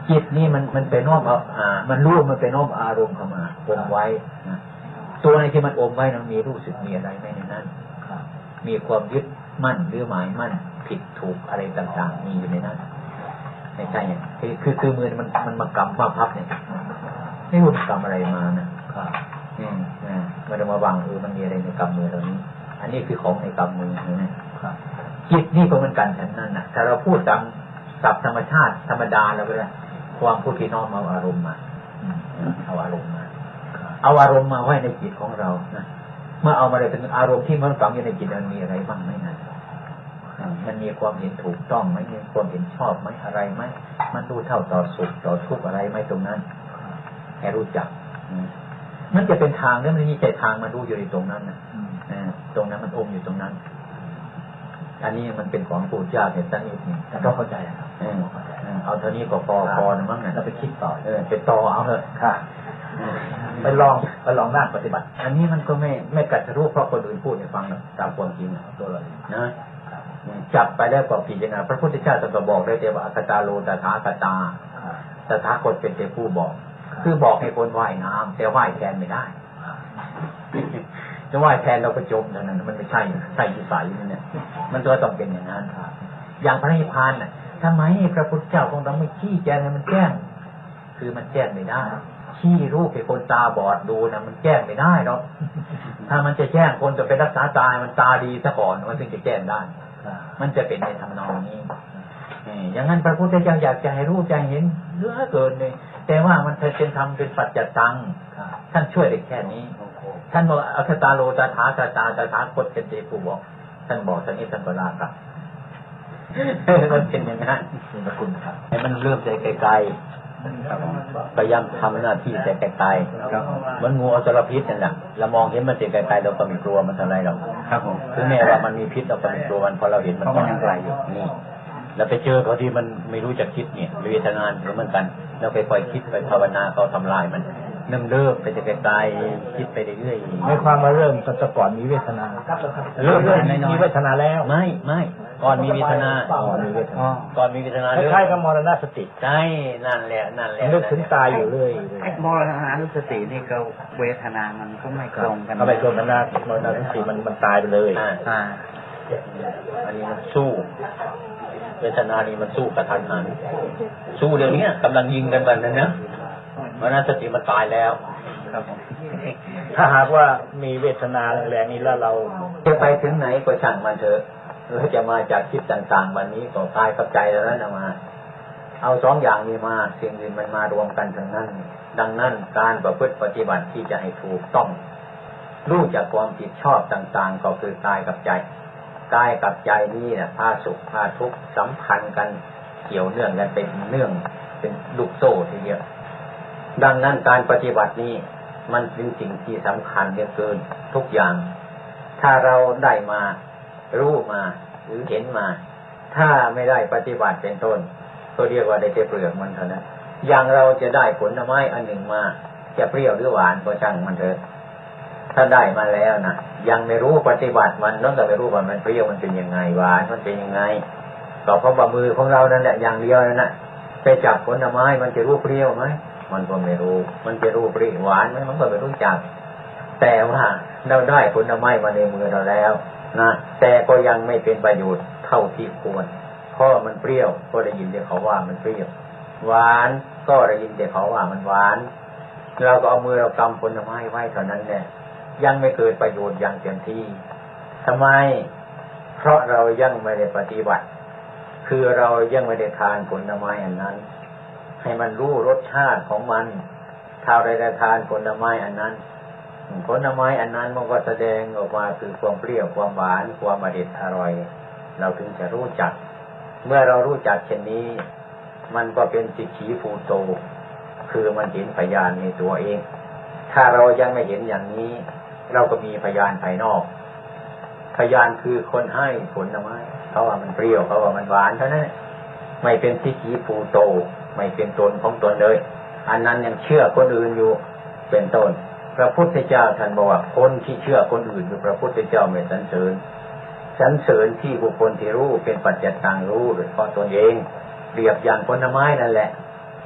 จิตนี่มันไปน้อมเอามันรู้มันไปน้อมอารมณ์เข้ามาอมไว้นะตัวในที่มันอมไว้มันมีรู้สึกมีอะไรไหมในนั้นมีความยึดมั่นหรือหมายมั่นผิดถูกอะไรต่างๆมีอยู่ในนั้นไม่ใช่เนี่ยคือมือมันมากำมาพับเนี่ยไม่รู้กำอะไรมานะมันจะมาบังมันมีอะไรในกำมือเรานี้อันนี้คือของในกำมือนะจิตนี่ก็เหมือนกันฉันนั่นนะถ้าเราพูดตามศัพท์ธรรมชาติธรรมดาเราก็ได้ความพูดที่น้อมเอาอารมณ์มาเอาอารมณ์มาเอาอารมณ์มาไว้ในจิตของเรานะเมื่อเอามาเลยเป็นอารมณ์ที่มันฝังอยู่ในจิตมันมีอะไรบ้างไหมนะมันมีความเห็นถูกต้องไหมมีความเห็นชอบไหมอะไรไหมมันรู้เท่าต่อสุขต่อทุกข์อะไรไหมตรงนั้นให้รู้จักมันจะเป็นทางแล้วมันมีใจทางมันรู้อยู่ในตรงนั้นนะตรงนั้นมันอมอยู่ตรงนั้นอันนี้มันเป็นของปู่เจ้าเห็นตั้งนิดนึงก็เข้าใจครับเอาเท่านี้ก็พอนะมั้งเนี่ยเราไปคิดต่อไปต่อเอาเถอะค่ะไปลองนั่งปฏิบัติอันนี้มันก็ไม่กัดรู้เพราะคนอื่นพูดให้ฟังตามความจริงตัวเรานะจับไปได้ก็พิจารณาพระพุทธเจ้าตรัสบอกได้แต่ว่าอัตตาโลตถาคตาตถาคตเป็นแต่ผู้บอกคือบอกให้คนว่ายน้ำแต่ว่ายแทนไม่ได้จะว่ายแทนเราก็จมเท่านั้นมันไม่ใช่ที่ใสเนี่ยมันตัวต้องเป็นอย่างนั้นอย่างพระนิพพานน่ะทำไมพระพุทธเจ้าของเราไม่ชี้แจงให้มันแจ้งคือมันแจ้งไม่ได้ชี้รูปให้คนตาบอดดูนะมันแจ้งไม่ได้หรอกถ้ามันจะแจ้งคนจะไปรักษาตามันตาดีซะก่อนมันถึงจะแจ้งได้มันจะเป็นในทำนองนี้อย่างนั้นพระพุทธเจ้าอยากจะให้รู้ใจเห็นเยอะเกินเลยแต่ว่ามันเป็นธรรมเป็นปัจจตังท่านช่วยได้แค่นี้ท่านบอกอัคตาโลตถาคตาตถาคตเป็นเตผู้บอกท่านบอกท่านนี้ท่านก็ลาครับมันเป็นอย่างนั้นนะคุณครับให้มันเริ่มใจไกลๆพยายามทำหน้าที่ใจไกลๆมันงูอสรพิษนั่นแหละเรามองเห็นมันใจไกลๆเราก็ไม่กลัวมันเท่าไรหรอกครับผมถึงแม้ว่ามันมีพิษเราก็ไม่กลัวมันเพราะเราเห็นมันยังไกลอยู่นี่เราไปเจอเขาที่มันไม่รู้จักคิดเนี่ยเวทนาเหมือนกันเราไปคอยคิดไปภาวนาเขาทำลายมันเริ่มไปจะไกลๆคิดไปเรื่อยๆไม่ความมาเริ่มแต่ก่อนมีเวทนาเริ่มมีเวทนาแล้วไม่ก่อนมีเวทนาก่อนมีเวทนาคล้ายๆกับมรณสติใช่นั่นแหละนึกถึงตายอยู่เลยมรณสตินี่ก็เวทนามันก็ไม่ตรงกันก็ไม่ตรงกันนะมรณสติมันตายไปเลยอันนี้มันสู้เวทนานี่มันสู้กระทันหันสู้เดี๋ยวนี้กำลังยิงกันแบบนั้นนะมรณสติมันตายแล้วครับถ้าหากว่ามีเวทนาแรงๆนี้แล้วเราจะไปถึงไหนก็ช่างมันเถอะเราจะมาจากคิดต่างๆวันนี้ก็กายกับใจแล้วนั่นมาเอาสองอย่างนี้มาสิ่งอื่นมันมารวมกันทั้งนั้นดังนั้นการประพฤติปฏิบัติที่จะให้ถูกต้องรู้จักความผิดชอบต่างๆก็คือกายกับใจกายกับใจนี่นะพาสุขพาทุกข์สัมพันธ์กันเกี่ยวเนื่องกันเป็นลูกโซ่ทีเดียวดังนั้นการปฏิบัตินี้มันเป็นสิ่งที่สำคัญเหลือเกินทุกอย่างถ้าเราได้มารู้มาหรือเห็นมาถ้าไม่ได้ปฏิบัติเป็นต้นก็เรียกว่าได้แต่เปลือกมันเท่านั้นอย่างเราจะได้ผลไม้อันหนึ่งมาจะเปรี้ยวหรือหวานก็ช่างมันเถอะถ้าได้มาแล้วนะยังไม่รู้ปฏิบัติมันต้องแต่ไม่รู้ว่ามันเปรี้ยวมันเป็นยังไงหวานมันเป็นยังไงก็เพราะว่ามือของเรานั่นแหละอย่างเดียวนั่นแหละไปจับผลไม้มันจะรู้เปรี้ยวไหมมันก็ไม่รู้มันจะรู้เปรี้ยวหวานไหมมันก็ไม่รู้จักแต่ว่าเราได้ผลไม้มาในมือเราแล้วนะแต่ก็ยังไม่เป็นประโยชน์เท่าที่ควรเพราะมันเปรี้ยวก็ได้ยินแต่เขาว่ามันเปรี้ยวหวานก็ได้ยินแต่เขาว่ามันหวานเราก็เอามือเรากำผลไม้ไว้เท่านั้นแหละยังไม่เกิดประโยชน์อย่างเต็มที่ทำไมเพราะเรายังไม่ได้ปฏิบัติคือเรายังไม่ได้ทานผลไม้อันนั้นให้มันรู้รสชาติของมันถ้าเราได้ทานผลไม้อันนั้นผลไม้อันนั้นมันก็แสดงออกมาคือความเปรี้ยวความหวานความอร่อยเราถึงจะรู้จักเมื่อเรารู้จักเช่นนี้มันก็เป็นสิกขีภูโตคือมันเห็นพยานในตัวเองถ้าเรายังไม่เห็นอย่างนี้เราก็มีพยานภายนอกพยานคือคนให้ผลไม้เขาว่ามันเปรี้ยวเขาว่ามันหวานเท่านั้นไม่เป็นสิกขีภูโตไม่เป็นตนของตนเลยอันนั้นยังเชื่อคนอื่นอยู่เป็นต้นพระพุทธเจ้าท่านบอกว่าคนที่เชื่อคนอื่นคือพระพุทธเจ้าไม่สรรเสริญที่บุคคลที่รู้เป็นปัจจัยต่างรู้โดยเฉพาะตนเองเปรียบอย่างผลไม้นั่นแหละ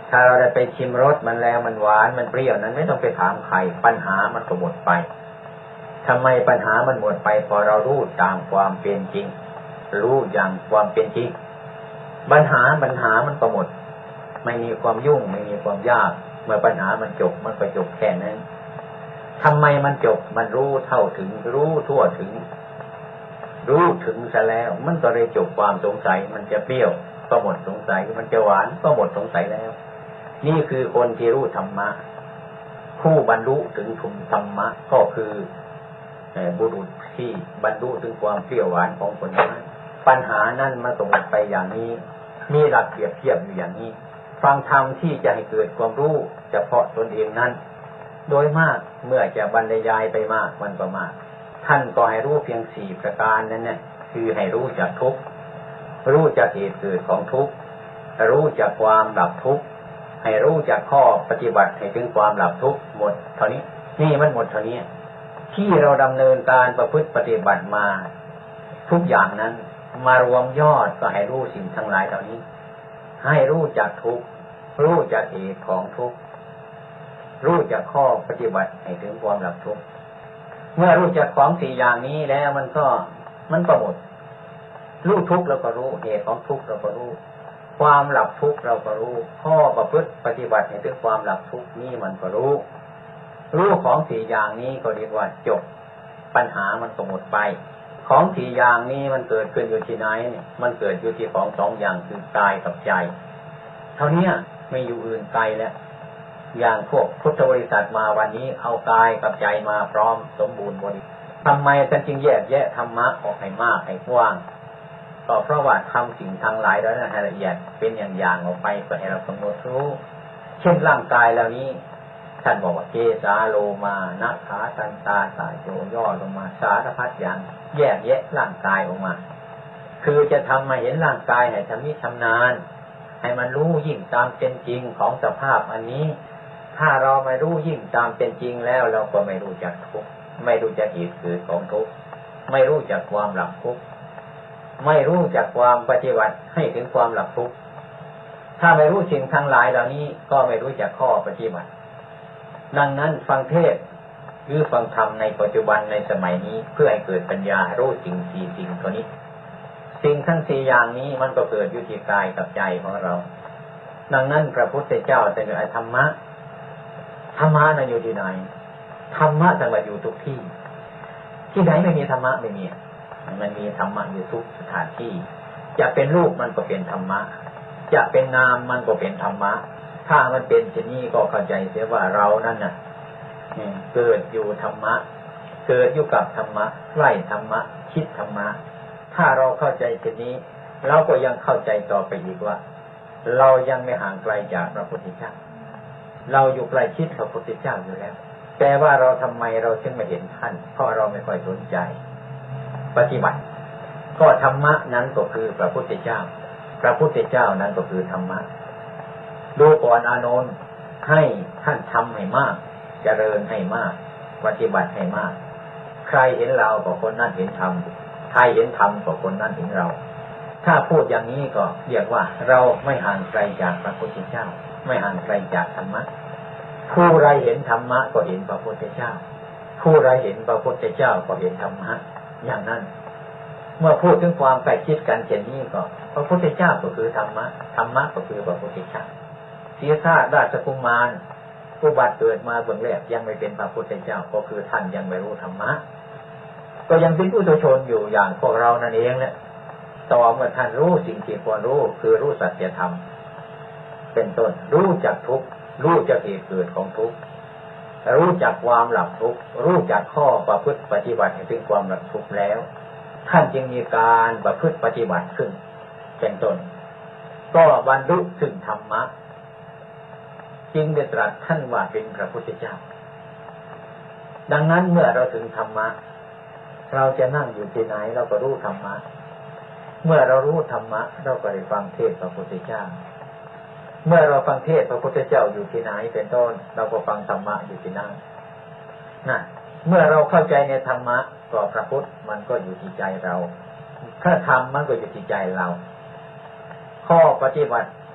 ถ้าเราได้ไปชิมรสมันแล้วมันหวานมันเปรี้ยวนั้นไม่ต้องไปถามใครปัญหามันก็หมดไปทำไมปัญหามันหมดไปพอเรารู้ตามความเป็นจริงรู้อย่างความเป็นจริงปัญหามันก็หมดไม่มีความยุ่งไม่มีความยากเมื่อปัญหามันจบมันก็จบแค่นั้นทำไมมันจบมันรู้เท่าถึงรู้ทั่วถึงรู้ถึงซะแล้วมันก็เลยจบความสงสัยมันจะเปรี้ยวก็หมดสงสัยมันจะหวานก็หมดสงสัยแล้วนี่คือคนที่รู้ธรรมะผู้บรรลุถึงธรรมะก็คือบุรุษที่บรรลุถึงความเปรี้ยวหวานของคนนั้นปัญหานั้นมาตรงไปอย่างนี้มีหลักเปรียบเทียบอยู่อย่างนี้ฟังธรรมที่จะให้เกิดความรู้เฉพาะตนเองนั้นโดยมากเมื่อจะบรรยายไปมากมันก็มากท่านก็ให้รู้เพียง4ประการนั้นเนี่ยคือให้รู้จักทุกข์รู้จักเหตุเกิดของทุกข์รู้จักความดับทุกข์ให้รู้จักข้อปฏิบัติให้ถึงความดับทุกข์หมดเท่านี้นี่มันหมดเท่านี้ที่เราดำเนินการประพฤติปฏิบัติมาทุกอย่างนั้นมารวมยอดก็ให้รู้สิ่งทั้งหลายเหล่านี้ให้รู้จักทุกข์รู้จักเหตุของทุกข์รู้จักข้อปฏิบัติให้ถึงความดับทุกข์เมื่อรู้จักของ4อย่างนี้แล้วมันก็หมดรู้ทุกข์เราก็รู้เหตุของทุกข์เราก็รู้ความดับทุกข์เราก็รู้ข้อประพฤติปฏิบัติให้ถึงความดับทุกข์นี่มันก็รู้ของ4อย่างนี้ก็เรียกว่าจบปัญหามันก็หมดไปของ4อย่างนี้มันเกิดขึ้นอยู่ที่ไหนมันเกิดอยู่ที่ของ2อย่างคือกายกับใจเท่านี้ไม่อยู่อื่นไกลแล้วอย่างพวกพุทธบริษัทมาวันนี้เอากายกับใจมาพร้อมสมบูรณ์บริทำไมท่านจึงแยกแยะธรรมะออกให้มากให้กว้างก็เพราะว่าทำสิ่งทั้งหลายแล้วให้ละเอียดเป็นอย่างๆออกไปเพื่อให้เรากำหนดรู้เช่นร่างกายแล้วนี้ท่านบอกว่าเกสาโลมานะขาตันตาสายโยย่อลงมาสารพัดอย่างแยกแยะร่างกายออกมาคือจะทำมาเห็นร่างกายให้ชำนิชำนาญให้มันรู้ยิ่งตามเป็นจริงของสภาพอันนี้ถ้าเราไม่รู้ยิ่งตามเป็นจริงแล้วเราก็ไม่รู้จักทุกข์ไม่รู้จักเหตุเกิดของทุกข์ไม่รู้จักความดับทุกข์ไม่รู้จักความปฏิบัติให้ถึงความดับทุกข์ถ้าไม่รู้สิ่งทั้งหลายเหล่านี้ก็ไม่รู้จักข้อปฏิบัติดังนั้นฟังเทศน์หรือฟังธรรมในปัจจุบันในสมัยนี้เพื่อให้เกิดปัญญารู้สิ่ง4สิ่งตัวนี้สิ่งทั้ง4อย่างนี้มันก็เกิดอยู่ที่กายกับใจของเราดังนั้นพระพุทธเจ้าแต่เรื่องธรรมะนั้นอยู่ที่ไหนธรรมะแต่ว่าอยู่ทุกที่ที่ไหนไม่มีธรรมะไม่มีมันมีธรรมะอยู่ทุกสถานที่จะเป็นรูปมันก็เป็นธรรมะจะเป็นนามมันก็เป็นธรรมะถ้ามันเป็นเช่นนี้ก็เข้าใจเสียว่าเรานั่นน่ะเกิดอยู่ธรรมะเกิดอยู่กับธรรมะไล่ธรรมะคิดธรรมะถ้าเราเข้าใจเช่นนี้เราก็ยังเข้าใจต่อไปอีกว่าเรายังไม่ห่างไกลจากพระพุทธเจ้าเราอยู่ใกล้ชิดพระพุทธเจ้าอยู่แล้วแต่ว่าเราทำไมเราจึงไม่เห็นท่านเพราะเราไม่ค่อยสนใจปฏิบัติก็ธรรมะนั้นก็คือพระพุทธเจ้าพระพุทธเจ้านั้นก็คือธรรมะดูก่อนอานนท์ให้ท่านทำให้มากเจริญให้มากปฏิบัติให้มากใครเห็นเราก็คนนั้นเห็นธรรมใครเห็นธรรมก็คนนั้นเห็นเราถ้าพูดอย่างนี้ก็เรียกว่าเราไม่ห่างไกลจากพระพุทธเจ้าไม่ห่างไกลจากธรรมะผู้ใดเห็นธรรมะก็เห็นพระพุทธเจ้าผู้ใดเห็นพระพุทธเจ้าก็เห็นธรรมะอย่างนั้นเมื่อพูดถึงความใกล้ชิดกันเช่นนี้ก็พระพุทธเจ้าก็คือธรรมะธรรมะก็คือพระพุทธเจ้าศีรษะราชกุมารอุบัติเกิดมาเบื้องแรกยังไม่เป็นพระพุทธเจ้าก็คือท่านยังไม่รู้ธรรมะก็ยังเป็นปุถุชนอยู่อย่างพวกเรานั่นเองแหละต่อเมื่อท่านรู้สิ่งที่ควรรู้คือรู้สัจธรรมเป็นต้นรู้จักทุกข์รู้จักเหตุเกิดของทุกข์รู้จักความดับทุกข์รู้จักข้อประพฤติปฏิบัติให้ถึงความดับทุกข์แล้วท่านจึงมีการประพฤติปฏิบัติขึ้นเป็นต้นก็บรรลุถึงธรรมะจึงได้ตรัสท่านว่าเป็นพระพุทธเจ้าดังนั้นเมื่อเราถึงธรรมะเราจะนั่งอยู่ที่ไหนเราก็รู้ธรรมะเมื่อเรารู้ธรรมะเราก็ได้ฟังเทศน์พระพุทธเจ้าเมื่อเราฟังเทศน์พระพุทธเจ้าอยู่ที่ไหนเป็นต้นเราก็ฟังธรรมะอยู่ที่นั่นนะเมื่อเราเข้าใจในธรรมะก็พระพุทธมันก็อยู่ที่ใจเราถ้าธรรมมันก็อยู่ที่ใจเราข้อปฏิบัติ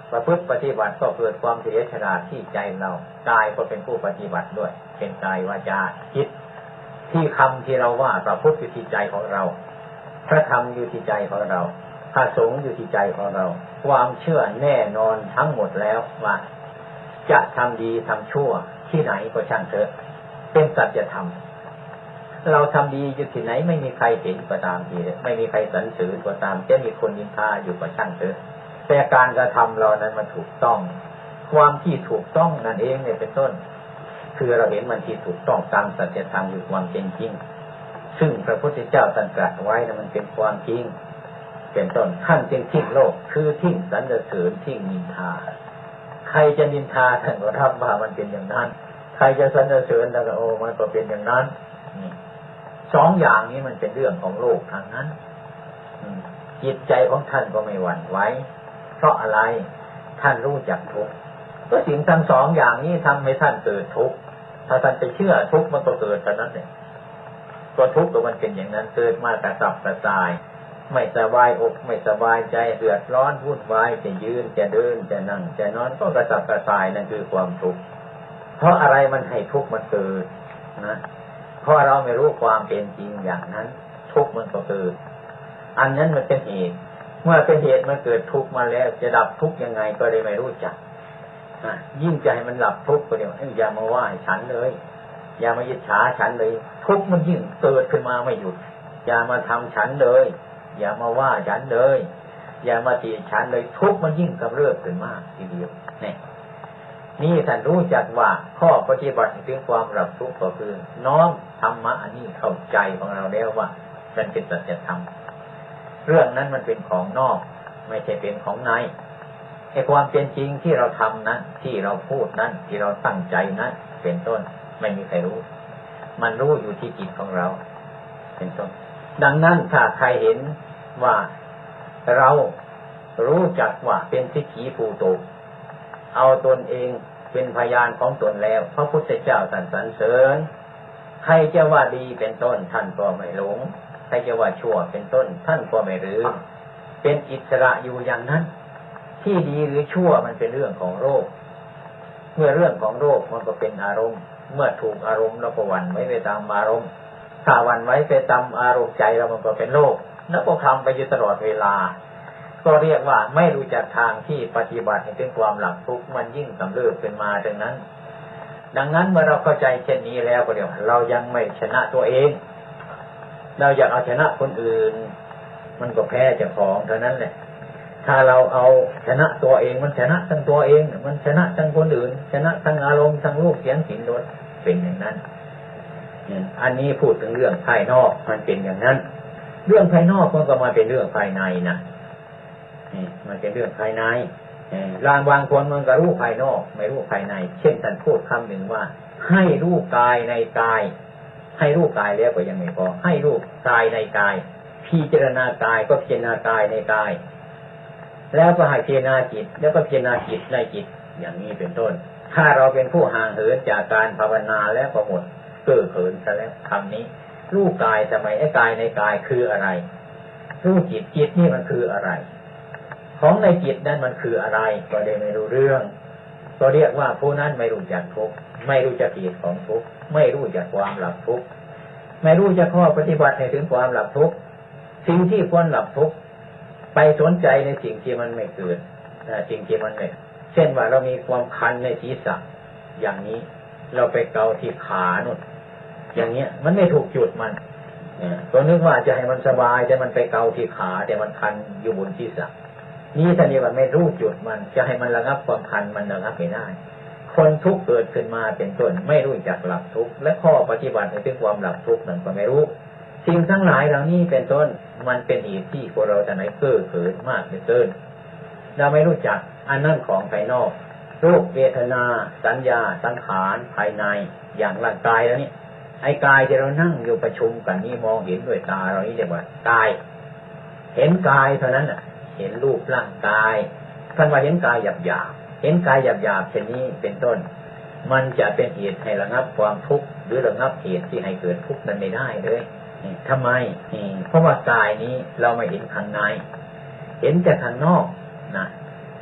ประพฤติปฏิบัติก็เกิดความเฉลียวฉลาดที่ใจเรากายก็เป็นผู้ปฏิบัติด้วยเป็นกายวาจาจิตที่คำที่เราว่าประพฤติอยู่ที่ใจของเราพระธรรมอยู่ที่ใจของเราพระสงฆ์อยู่ที่ใจของเราความเชื่อแน่นอนทั้งหมดแล้วว่าจะทำดีทำชั่วที่ไหนก็ช่างเถอะเป็นสัจธรรมเราทำดีอยู่ที่ไหนไม่มีใครเห็นก็ตามทีไม่มีใครสรรเสริญก็ตามจะมีคนนินทาอยู่ก็ช่างเถอะแต่การกระทำเรานั้นมันถูกต้องความที่ถูกต้องนั่นเองเนี่ยเป็นต้นคือเราเห็นมันที่ถูกต้องตามสัจธรรมอยู่ความเป็นจริงซึ่งพระพุทธเจ้าตรัสไว้นะมันเป็นความจริงเป็นต้นท่านจึงทิ้งโลกคือทิ้งสรรเสริญทิ้งนินทาใครจะนินทาท่านก็รับว่ามันเป็นอย่างนั้นใครจะสรรเสริญท่านก็โอ้มันก็เป็นอย่างนั้นสองอย่างนี้มันเป็นเรื่องของโลกทางนั้นจิตใจของท่านก็ไม่หวั่นไหวเพราะอะไรท่านรู้จักทุกข์ก็สิ่งทั้งสองอย่างนี้ทำให้ท่านเกิดทุกข์ถ้าท่านไปเชื่อทุกข์มันก็เกิดแต่นั้นเองก็ทุกข์ก็มันเป็นอย่างนั้นเกิดมากระสับกระส่ายไม่สบายอกไม่สบายใจเดือดร้อนวุ่นวายจะยืนจะเดินจะนั่งจะนอนก็กระสับกระส่ายนั่นคือความทุกข์เพราะอะไรมันให้ทุกข์มันเกิดนะเพราะเราไม่รู้ความเป็นจริงอย่างนั้นทุกข์มันก็เกิดอันนั้นมันเป็นเหตุเมื่อเป็นเหตุมันเกิดทุกข์มาแล้วจะดับทุกข์ยังไงก็เลยไม่รู้จักยิ่งใจมันหลับทุกข์ก็เดี๋ยวอย่ามาว่าให้ฉันเลยอย่ามาอิจฉาฉันเลยทุกข์มันยิ่งเกิดขึ้นมาไม่หยุดอย่ามาทำฉันเลยอย่ามาว่าฉันเลยอย่ามาติฉันเลยทุกข์มันยิ่งกำเริบขึ้นมากทีเดียวนี่ท่านรู้จักว่าข้อปฏิบัติถึงความหลับทุกข์ก็คือน้อมธรรมะอันนี้เข้าใจของเราแล้วว่ามันเป็นสัจธรรมเรื่องนั้นมันเป็นของนอกไม่ใช่เป็นของในไอ้ความเป็นจริงที่เราทำนั้นที่เราพูดนั้นที่เราตั้งใจนั้นเป็นต้นไม่มีใครรู้มันรู้อยู่ที่จิตของเราเป็นต้นดังนั้นถ้าใครเห็นว่าเรารู้จักว่าเป็นทิฏฐิภูโตเอาตนเองเป็นพยานของตนแล้วพระพุทธเจ้าสรรเสริญใครจะว่าดีเป็นต้นท่านก็ไม่หลงใครจะว่าชั่วเป็นต้นท่านก็ไม่ลืมเป็นอิสระอยู่อย่างนั้นที่ดีหรือชั่วมันเป็นเรื่องของโลกเมื่อเรื่องของโลกมันก็เป็นอารมณ์เมื่อถูกอารมณ์เราก็หวั่นไว้ไปตามอารมณ์ถ้าหวั่นไว้ไปตามอารมณ์ใจเรามันก็เป็นโลกแล้วก็ทำไปอยู่ตลอดเวลาก็เรียกว่าไม่รู้จักทางที่ปฏิบัติให้ถึงความหลับทุกข์มันยิ่งกำเริบขึ้นมาดังนั้นเมื่อเราเข้าใจเช่นนี้แล้วก็เดี๋ยวเรายังไม่ชนะตัวเองเราอยากเอาชนะคนอื่นมันก็แพ้เจ้าของเท่านั้นแหละถ้าเราเอาชนะตัวเองมันชนะทั้งตัวเองมันชนะทั้งคนอื่นชนะทั้งอารมณ์ทั้งรูปเสียงกลิ่นรสเป็นอย่างนั้นอันนี้พูดถึงเรื่องภายนอกมันเป็นอย่างนั้นเรื่องภายนอกมันก็มาเป็นเรื่องภายในนะมันเป็นเรื่องภายในบางคนมันก็รู้ภายนอกไม่รู้ภายในเช่นท่านพูดคำหนึ่งว่าให้รู้กายในกายให้รู้กายแล้วก็ยังไม่พอให้รู้กายในกายพิจารณากายก็พิจารณากายในกายแล้วก็ให้พิจารณาจิตแล้วก็พิจารณาจิตในจิตอย่างนี้เป็นต้นถ้าเราเป็นผู้ห่างเหินจากการภาวนาแล้วก็หมดเก้อเขินซะแล้วคำนี้รู้กายทำไมไอ้กายในกายคืออะไรรู้จิตจิตนี่มันคืออะไรของในจิตนั้นมันคืออะไรก็ได้ไม่รู้เรื่องก็เรียกว่าผู้นั้นไม่รู้จักทุกข์ไม่รู้จักเหตุของทุกข์ไม่รู้จักความหลับทุกข์ไม่รู้จักข้อปฏิบัติให้ถึงความหลับทุกข์สิ่งที่ควรหลับทุกข์ไปสนใจในสิ่งที่มันไม่เกิดสิ่งที่มันไม่เช่นว่าเรามีความคันในศีรษะอย่างนี้เราไปเกาที่ขาหนุนอย่างเนี้ยมันไม่ถูกจุดมันตัวนึกว่าจะให้มันสบายแต่มันไปเกาที่ขาแต่มันคันอยู่บนศีรษะนี่ท่านเรียกว่าไม่รู้จุดมันจะให้มันระงับความคันมันระงับไม่ได้คนทุกข์เกิดขึ้นมาเป็นต้นไม่รู้จักหลับทุกข์และข้อปฏิบัติให้ถึงความหลับทุกข์นั้นก็ไม่รู้สิ่งทั้งหลายเหล่านี้เป็นต้นมันเป็นเหตุที่พวกเราแต่ไหนเก้อเขินมากเหลือเกินเราไม่รู้จักอันนั้นของภายนอกรูปเวทนาสัญญาสังขารภายในอย่างร่างกายแล้วนี่ไอ้กายที่เรานั่งอยู่ประชุมกันนี่มองเห็นด้วยตาเรานี่เรียกว่ากายเห็นกายเท่านั้นเห็นรูปร่างกายท่านว่าเห็นกายหยาบๆเห็นกายหยาบๆเช่นนี้เป็นต้นมันจะเป็นเหตุให้ระงับความทุกข์หรือระงับเหตุที่ให้เกิดทุกข์นั้นไม่ได้เลยทำไมเพราะว่ากายนี้เราไม่เห็นข้างในเห็นแต่ข้างนอกนะ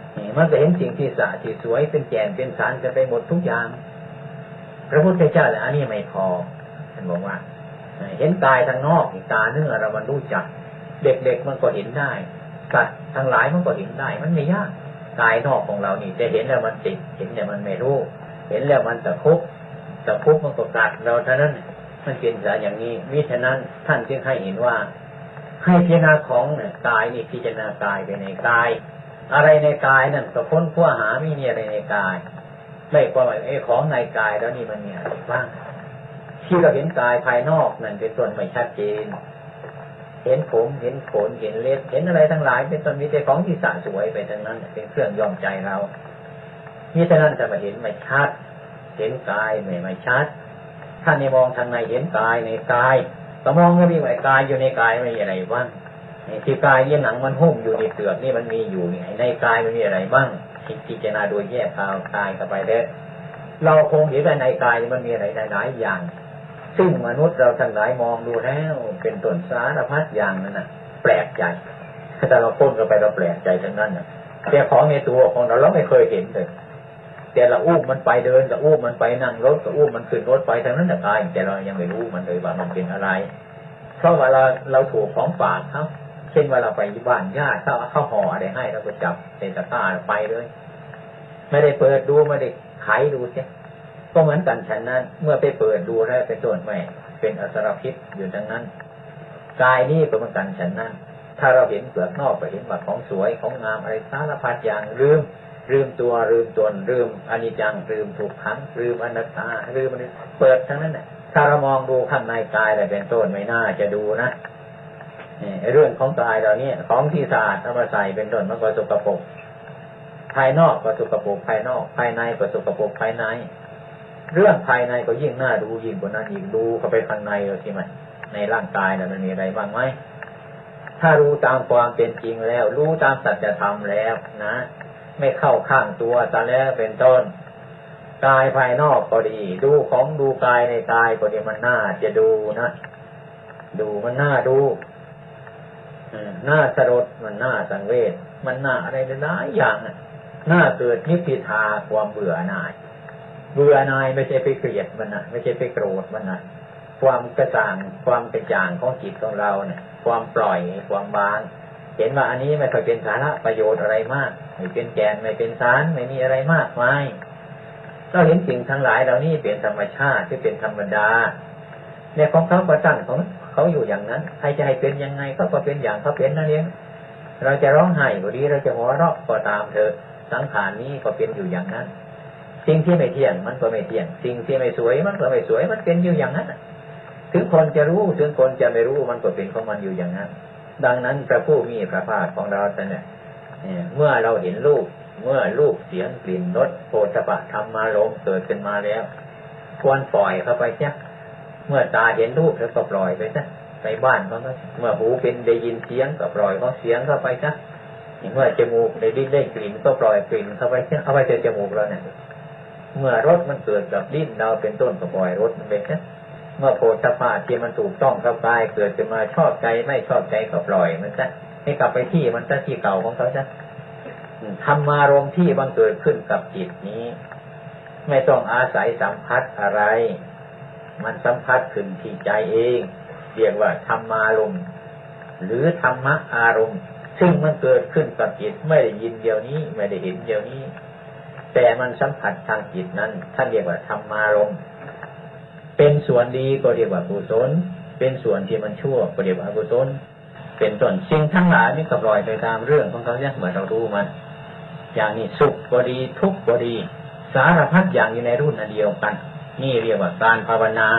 มันก็เห็นสิ่งที่สะอาดที่สวยเป็นแก่นเป็นสารจะไปหมดทุกอย่างพระพุทธเจ้าแต่อันนี้ไม่พอท่านบอกว่าเห็นกายทางนอกตาเนื้อเรามันรู้จักเด็กๆมันก็เห็นได้สัตว์ทั้งหลายมันก็เห็นได้มันไม่ยากกายนอกของเรานี่จะเห็นแล้วมันติดเห็นแล้วมันไม่รู้เห็นแล้วมันตะคุบมันก็กัดเราเท่านั้นมันเป็นอย่างนี้มิฉะนั้นท่านจึงให้เห็นว่าให้พิจารณาของเนี่ยกายนี่พิจารณากายไปในกายอะไรในกายนั่นก็ค้นคว้าหาไม่มีอะไรในกายไม่ความหมายของในกายแล้วนี่มันมีอะไรบ้างที่เราเห็นกายภายนอกนั่นเป็นส่วนไม่ชัดเจนเห็นผมเห็นขนเห็นเล็บเห็นอะไรทั้งหลายเป็นต้นมีแต่ของที่สะสวยไปทั้งนั้นเป็นเครื่องย้อมใจเรานี่ฉะนั้นจะมาเห็นไม่ชัดเห็นกายไม่ชัดถ้าในมองทางในเห็นกายในกายก็มองว่ามีไอ้กายอยู่ในกายไม่มีอะไรบ้างที่กายเนี่ยหนังมันหุ้มอยู่ในเปลือกนี่มันมีอยู่นี่ในกายมันมีอะไรบ้างพิจารณาโดยแยกกายเข้าไปเด้อเราคงเห็นว่าในกายมันมีอะไรหลายอย่างซึ่งมนุษย์เราทั้งหลายมองดูแล้วเป็นต้นสารพัดอย่างนั่นน่ะแปลกใจแต่เราพ้นเข้าไปเราแปลกใจทั้งนั้นน่ะแต่ของในตัวของเราไม่เคยเห็นเลยแต่เราอุ้มมันไปเดินเราอุ้มมันไปนั่งรถก็อุ้มมันขึ้นรถไปทั้งนั้นแต่กายแต่เรายังไม่รู้มันเลยว่ามันเป็นอะไรเพราะว่าเราถูกของฝากเขาเช่นว่าเราไปบ้านญาติเขาห่ออะไรให้เราก็จับในตะกร้าไปเลยไม่ได้เปิดดูไม่ได้ไขดูใช่ก็เหมือนกันฉันนั้นเมื่อไปเปิดดูแล้วเป็นต้นแม่เป็นอสรพิษอยู่ดังนั้นกายนี้ก็เหมือนกันฉันนั้นถ้าเราเห็นเปลือกนอกไปเห็นว่าของสวยของงามอะไรสารพัดอย่างลืมตัวลืมตนลืมอนิจจังลืมทุกขังลืมอนัตตาลืมมันเปิดทั้งนั้นน่ะถ้าเรามองดูข้างในกายอะไรเป็นต้นไม่น่าจะดูนะเรื่องของกายเราเนี่ยของที่สะอาดเอามาใส่เป็นต้นมันก็สกปรกภายนอกก็สกปรกภายนอกภายในก็สกปรกภายในเรื่องภายในก็ยิ่งน่าดูยิ่งกว่านั้นยิ่งดูเข้าไปข้างในเราใช่ไหมในร่างกายมันมีอะไรบ้างไหมถ้ารู้ตามความเป็นจริงแล้วรู้ตามสัจธรรมแล้วนะไม่เข้าข้างตัวแต่แล้วเป็นต้นกายภายนอกก็ดีดูของดูกายในกายก็ดีมันน่าจะดูนะดูมันน่าดูน่าสลดมันน่าสังเวชมันน่าอะไรหลายอย่างน่าเกิดนิพพิทาความเบื่อหน่ายไม่ใช่ไปเกลียดมันนะไม่ใช่ไปโกรธมันนะความกระจ่างของจิตของเราเนี่ยความปล่อยความบางเห็นว่าอันนี้ไม่ค่อยเป็นสาระประโยชน์อะไรมากไม่เป็นแกนไม่เป็นสารไม่มีอะไรมากมายเราเห็นสิ่งทั้งหลายเหล่านี้เป็นธรรมชาติที่เป็นธรรมดาเนี่ยของเขาประจันของเขาอยู่อย่างนั้นใครจะให้เป็นยังไงเขาก็เป็นอย่างเขาเป็นนั่นเองเราจะร้องไห้ก็ดีเราจะหัวเราะก็ตามเถอะสังขารนี้ก็เป็นอยู่อย่างนั้นสิ่งที่ไม่เที่ยงมันก็ไม่เที่ยงสิ่งที่ไม่สวยมันก็ไม่สวยมันเป็นอยู่อย่างนั้นถึงคนจะรู้ถึงคนจะไม่รู้มันก็เป็นของมันอยู่อย่างนั้นดังนั้นพระผู้มีพระภาคของเราเนี่ยเมื่อเราเห็นรูปเสียงกลิ่นรสโผฏฐัพพะธรรมารมณ์เกิดขึ้นมาแล้วควรปล่อยเข้าไปจ้ะเมื่อตาเห็นรูปแล้วก็ปล่อยไปจ้ะไปบ้านมันก็เมื่อหูเป็นได้ยินเสียงก็ปล่อยเขาเสียงเข้าไปจ้ะเมื่อจมูกได้ลิ้นได้กลิ่นก็ปล่อยกลิ่นเข้าไปจ้ะเอาไปเจอจมูกเราเนี่ยเมื่อรสมันเกิดกับลิ้นเราเป็นต้นก็ปล่อยรสมันไปจ้ะเมื่อโผฏฐัพพะที่มันถูกต้องกับกายเกิดขึ้นมาชอบใจไม่ชอบใจก็ปล่อยมันจ้ะให้กลับไปที่มันจ้ะที่เก่าของเขาจ้ะธรรมารมณ์ที่บังเกิดขึ้นกับจิตนี้ไม่ต้องอาศัยสัมผัสอะไรมันสัมผัสขึ้นที่ใจเองเรียกว่าธรรมารมณ์หรือธรรมะอารมณ์ซึ่งมันเกิดขึ้นกับจิตไม่ได้ยินเดี๋ยวนี้ไม่ได้เห็นเดี๋ยวนี้แต่มันสัมผัสทางจิตนั้นท่านเรียกว่าธรรมารมณ์เป็นส่วนดีก็เรียกว่ากุศลเป็นส่วนที่มันชั่วก็เรียกว่าอกุศลเป็นต้นสิ่งทั้งหลายนี่ก็ปล่อยไปตามเรื่องของเขาเนี่ยเหมือนเรารู้มันอย่างนี้สุขก็ดีทุกข์ก็ดีสารพัดอย่างอยู่ในรุ่นอันเดียวกันนี่เรียกว่าการภาวนา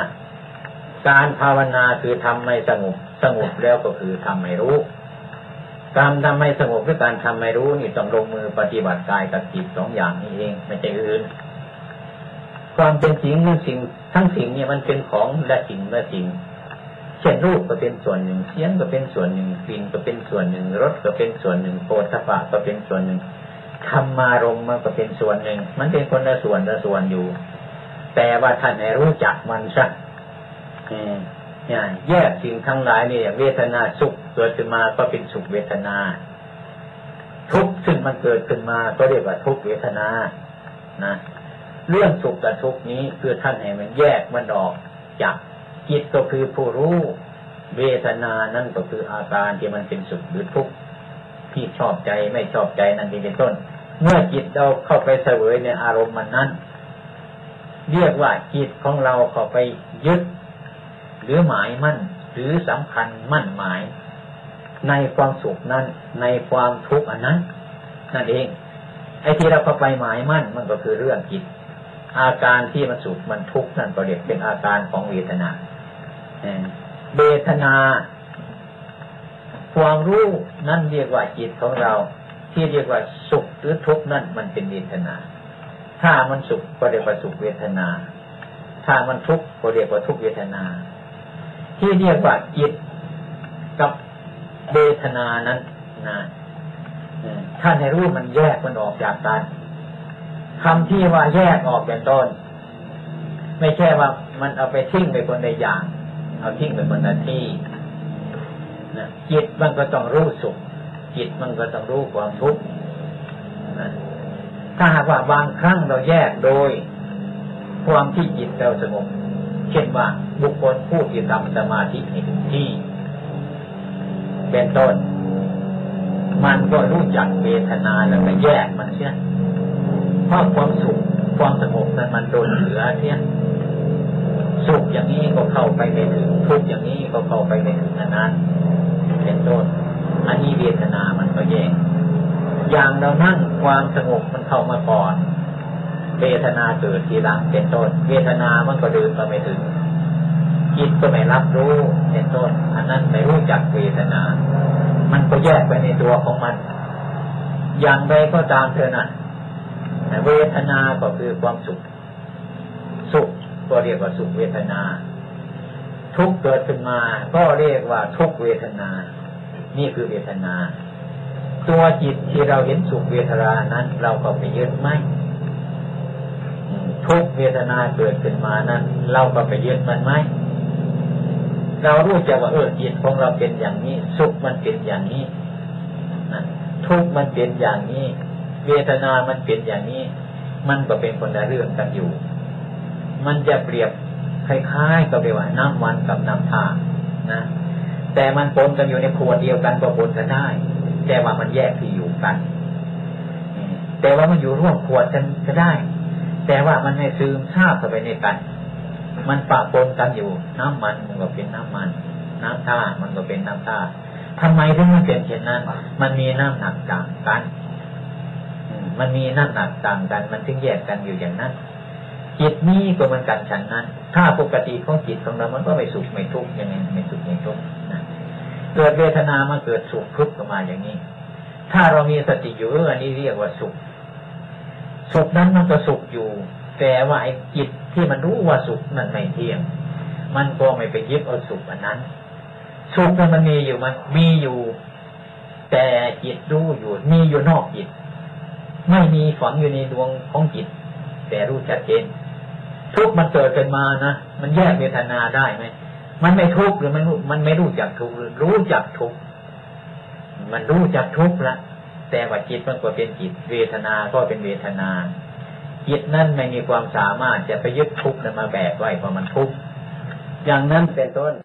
คือทำให้สงบแล้วก็คือทำให้รู้การทำให้สงบด้วยการทำให้รู้นี่ต้องลงมือปฏิบัติกายกับจิตสองอย่างนี้เองไม่ใช่อื่นความเป็นจริงนี่สิ่งทั้งสิ่งเนี่ยมันเป็นของและสิ่งเช่นรูปก็เป็นส่วนหนึ่งเสียงก็เป็นส่วนหนึ่งกลิ่นก็เป็นส่วนหนึ่งรสก็เป็นส่วนหนึ่งโผฏฐัพพะก็เป็นส่วนหนึ่งธรรมารมณ์มันก็เป็นส่วนหนึ่งมันเป็นคนละส่วนอยู่แต่ว่าท่านให้รู้จักมันซะแยกสิ่งทั้งหลายนี่เวทนาสุขเกิดขึ้นมาก็เป็นสุขเวทนาทุกข์ซึ่งมันเกิดขึ้นมาก็เรียกว่าทุกขเวทนานะเรื่องสุขกับทุกข์นี้คือท่านให้มันแยกมันออกจากจิตก็คือผู้รู้เวทนานั่นก็คืออาการที่มันเป็นสุขหรือทุกข์ที่ชอบใจไม่ชอบใจนั่นเป็นต้นเมื่อจิตเราเข้าไปเสวยในอารมณ์มันนั้นเรียกว่าจิตของเราเข้าไปยึดหรือหมายมั่นหรือสำคัญมั่นหมายในความสุขนั้นในความทุกข์อันนั้นนั่นเองไอ้ที่เราเข้าไปหมายมั่นมันก็คือเรื่องจิตอาการที่มันสุขมันทุกข์นั่นก็เรียกเป็นอาการของเวทนาเวทนาความรู้นั่นเรียกว่าจิตของเราที่เรียกว่าสุขหรือทุกข์นั่นมันเป็นเวทนาถ้ามันสุขก็เรียกว่าสุขเวทนาถ้ามันทุกข์ก็เรียกว่าทุกขเวทนาที่เรียกว่าจิตกับเวทนานั้นนะท่านให้รู้มันแยกมันออกจากกันคำที่ว่าแยกออกเป็นต้นไม่ใช่ว่ามันเอาไปทิ้งไปคนใดอย่างเอาทิ้งไปคนละที่นะจิตมันก็ต้องรู้สุขจิตมันก็ต้องรู้ความทุกข์นะถ้าหากว่าบางครั้งเราแยกโดยความที่จิตเราสงบเช่นว่าบุคคลผู้ที่ทำสมาธิในที่เป็นต้นมันก็รู้จักเวทนาแล้วก็แยกมันเสียเพราะความสุขความสงบนั้นมันโดนเหลือเสียสุขอย่างนี้ก็เข้าไปไม่ถึงทุกข์อย่างนี้ก็เข้าไปไม่ถึงนั้นเป็นต้นอันนี้เวทนามันก็แยกอย่างเรานั่งความสงบมันเข้ามาก่อนเวทนาเกิดทีหลังเป็นต้นเวทนามันก็เดินไปไม่ถึงจิตก็ไม่รับรู้เป็นต้นอันนั้นไม่รู้จักเวทนามันก็แยกไปในตัวของมันอย่างใดก็ตามเถอะนะเวทนาก็คือความสุขสุขก็เรียกว่าสุขเวทนาทุกข์เกิดขึ้นมาก็เรียกว่าทุกขเวทนานี่คือเวทนาตัวจิตที่เราเห็นสุขเวทนานั้นเราก็ไปยึดไหมทุกขเวทนาเกิดขึ้นมานั้นเราก็ไปยึดมันไหมเรารู้จักว่าจิตของเราเป็นอย่างนี้สุขมันเป็นอย่างนี้นะทุกข์มันเป็นอย่างนี้เวทนามันเป็นอย่างนี้มันก็เป็นคนละเรื่องกันอยู่มันจะเปรียบคล้ายๆกับว่าน้ำมันกับน้ำท่านะแต่มันปนกันอยู่ในขวดเดียวกันก็ปนกันได้แต่ว่ามันแยกที่อยู่กันแต่ว่ามันอยู่ร่วมขวดกันก็ได้แต่ว่ามันไม่ซึมซาบเข้าไปในกันมันปะปนกันอยู่น้ำมันมันก็เป็นน้ำมันน้ำท่ามันก็เป็นน้ำท่าทำไมถึงมันเป็นเช่นนั้นมันมีน้ำหนักต่างกันมันมีน้ำหนักต่างกันมันถึงแยกกันอยู่อย่างนั้นจิตนี้ก็เหมือนกันฉันนั้นถ้าปกติของจิตของเรามันก็ไม่สุขไม่ทุกข์อย่างนี้ไม่สุขไม่ทุกข์นะเกิดเวทนามาเกิดสุขทุกข์ขึ้นมาอย่างนี้ถ้าเรามีสติอยู่อันนี้เรียกว่าสุขสุขนั้นมันก็สุขอยู่แต่ว่าไอ้จิตที่มันรู้ว่าสุขนั้นไม่เที่ยงมันก็ไม่ไปยึดเอาสุขอันนั้นสุขมันมีอยู่มันมีอยู่แต่จิตรู้อยู่มีอยู่นอกจิตไม่มีฝังอยู่ในดวงของจิตแต่รู้ชัดเจนทุกข์มันเกิดขึ้นมานะมันแยกเวทนาได้ไหมมันไม่ทุกข์หรือมันไม่รู้จักทุกข์รู้จักทุกข์มันรู้จักทุกข์ละแต่ว่าจิตมันก็เป็นจิตเวทนาก็เป็นเวทนาจิตนั่นไม่มีความสามารถจะไปยึดทุกข์มาแบกไว้เพราะมันทุกข์อย่างนั้นเป็นต้น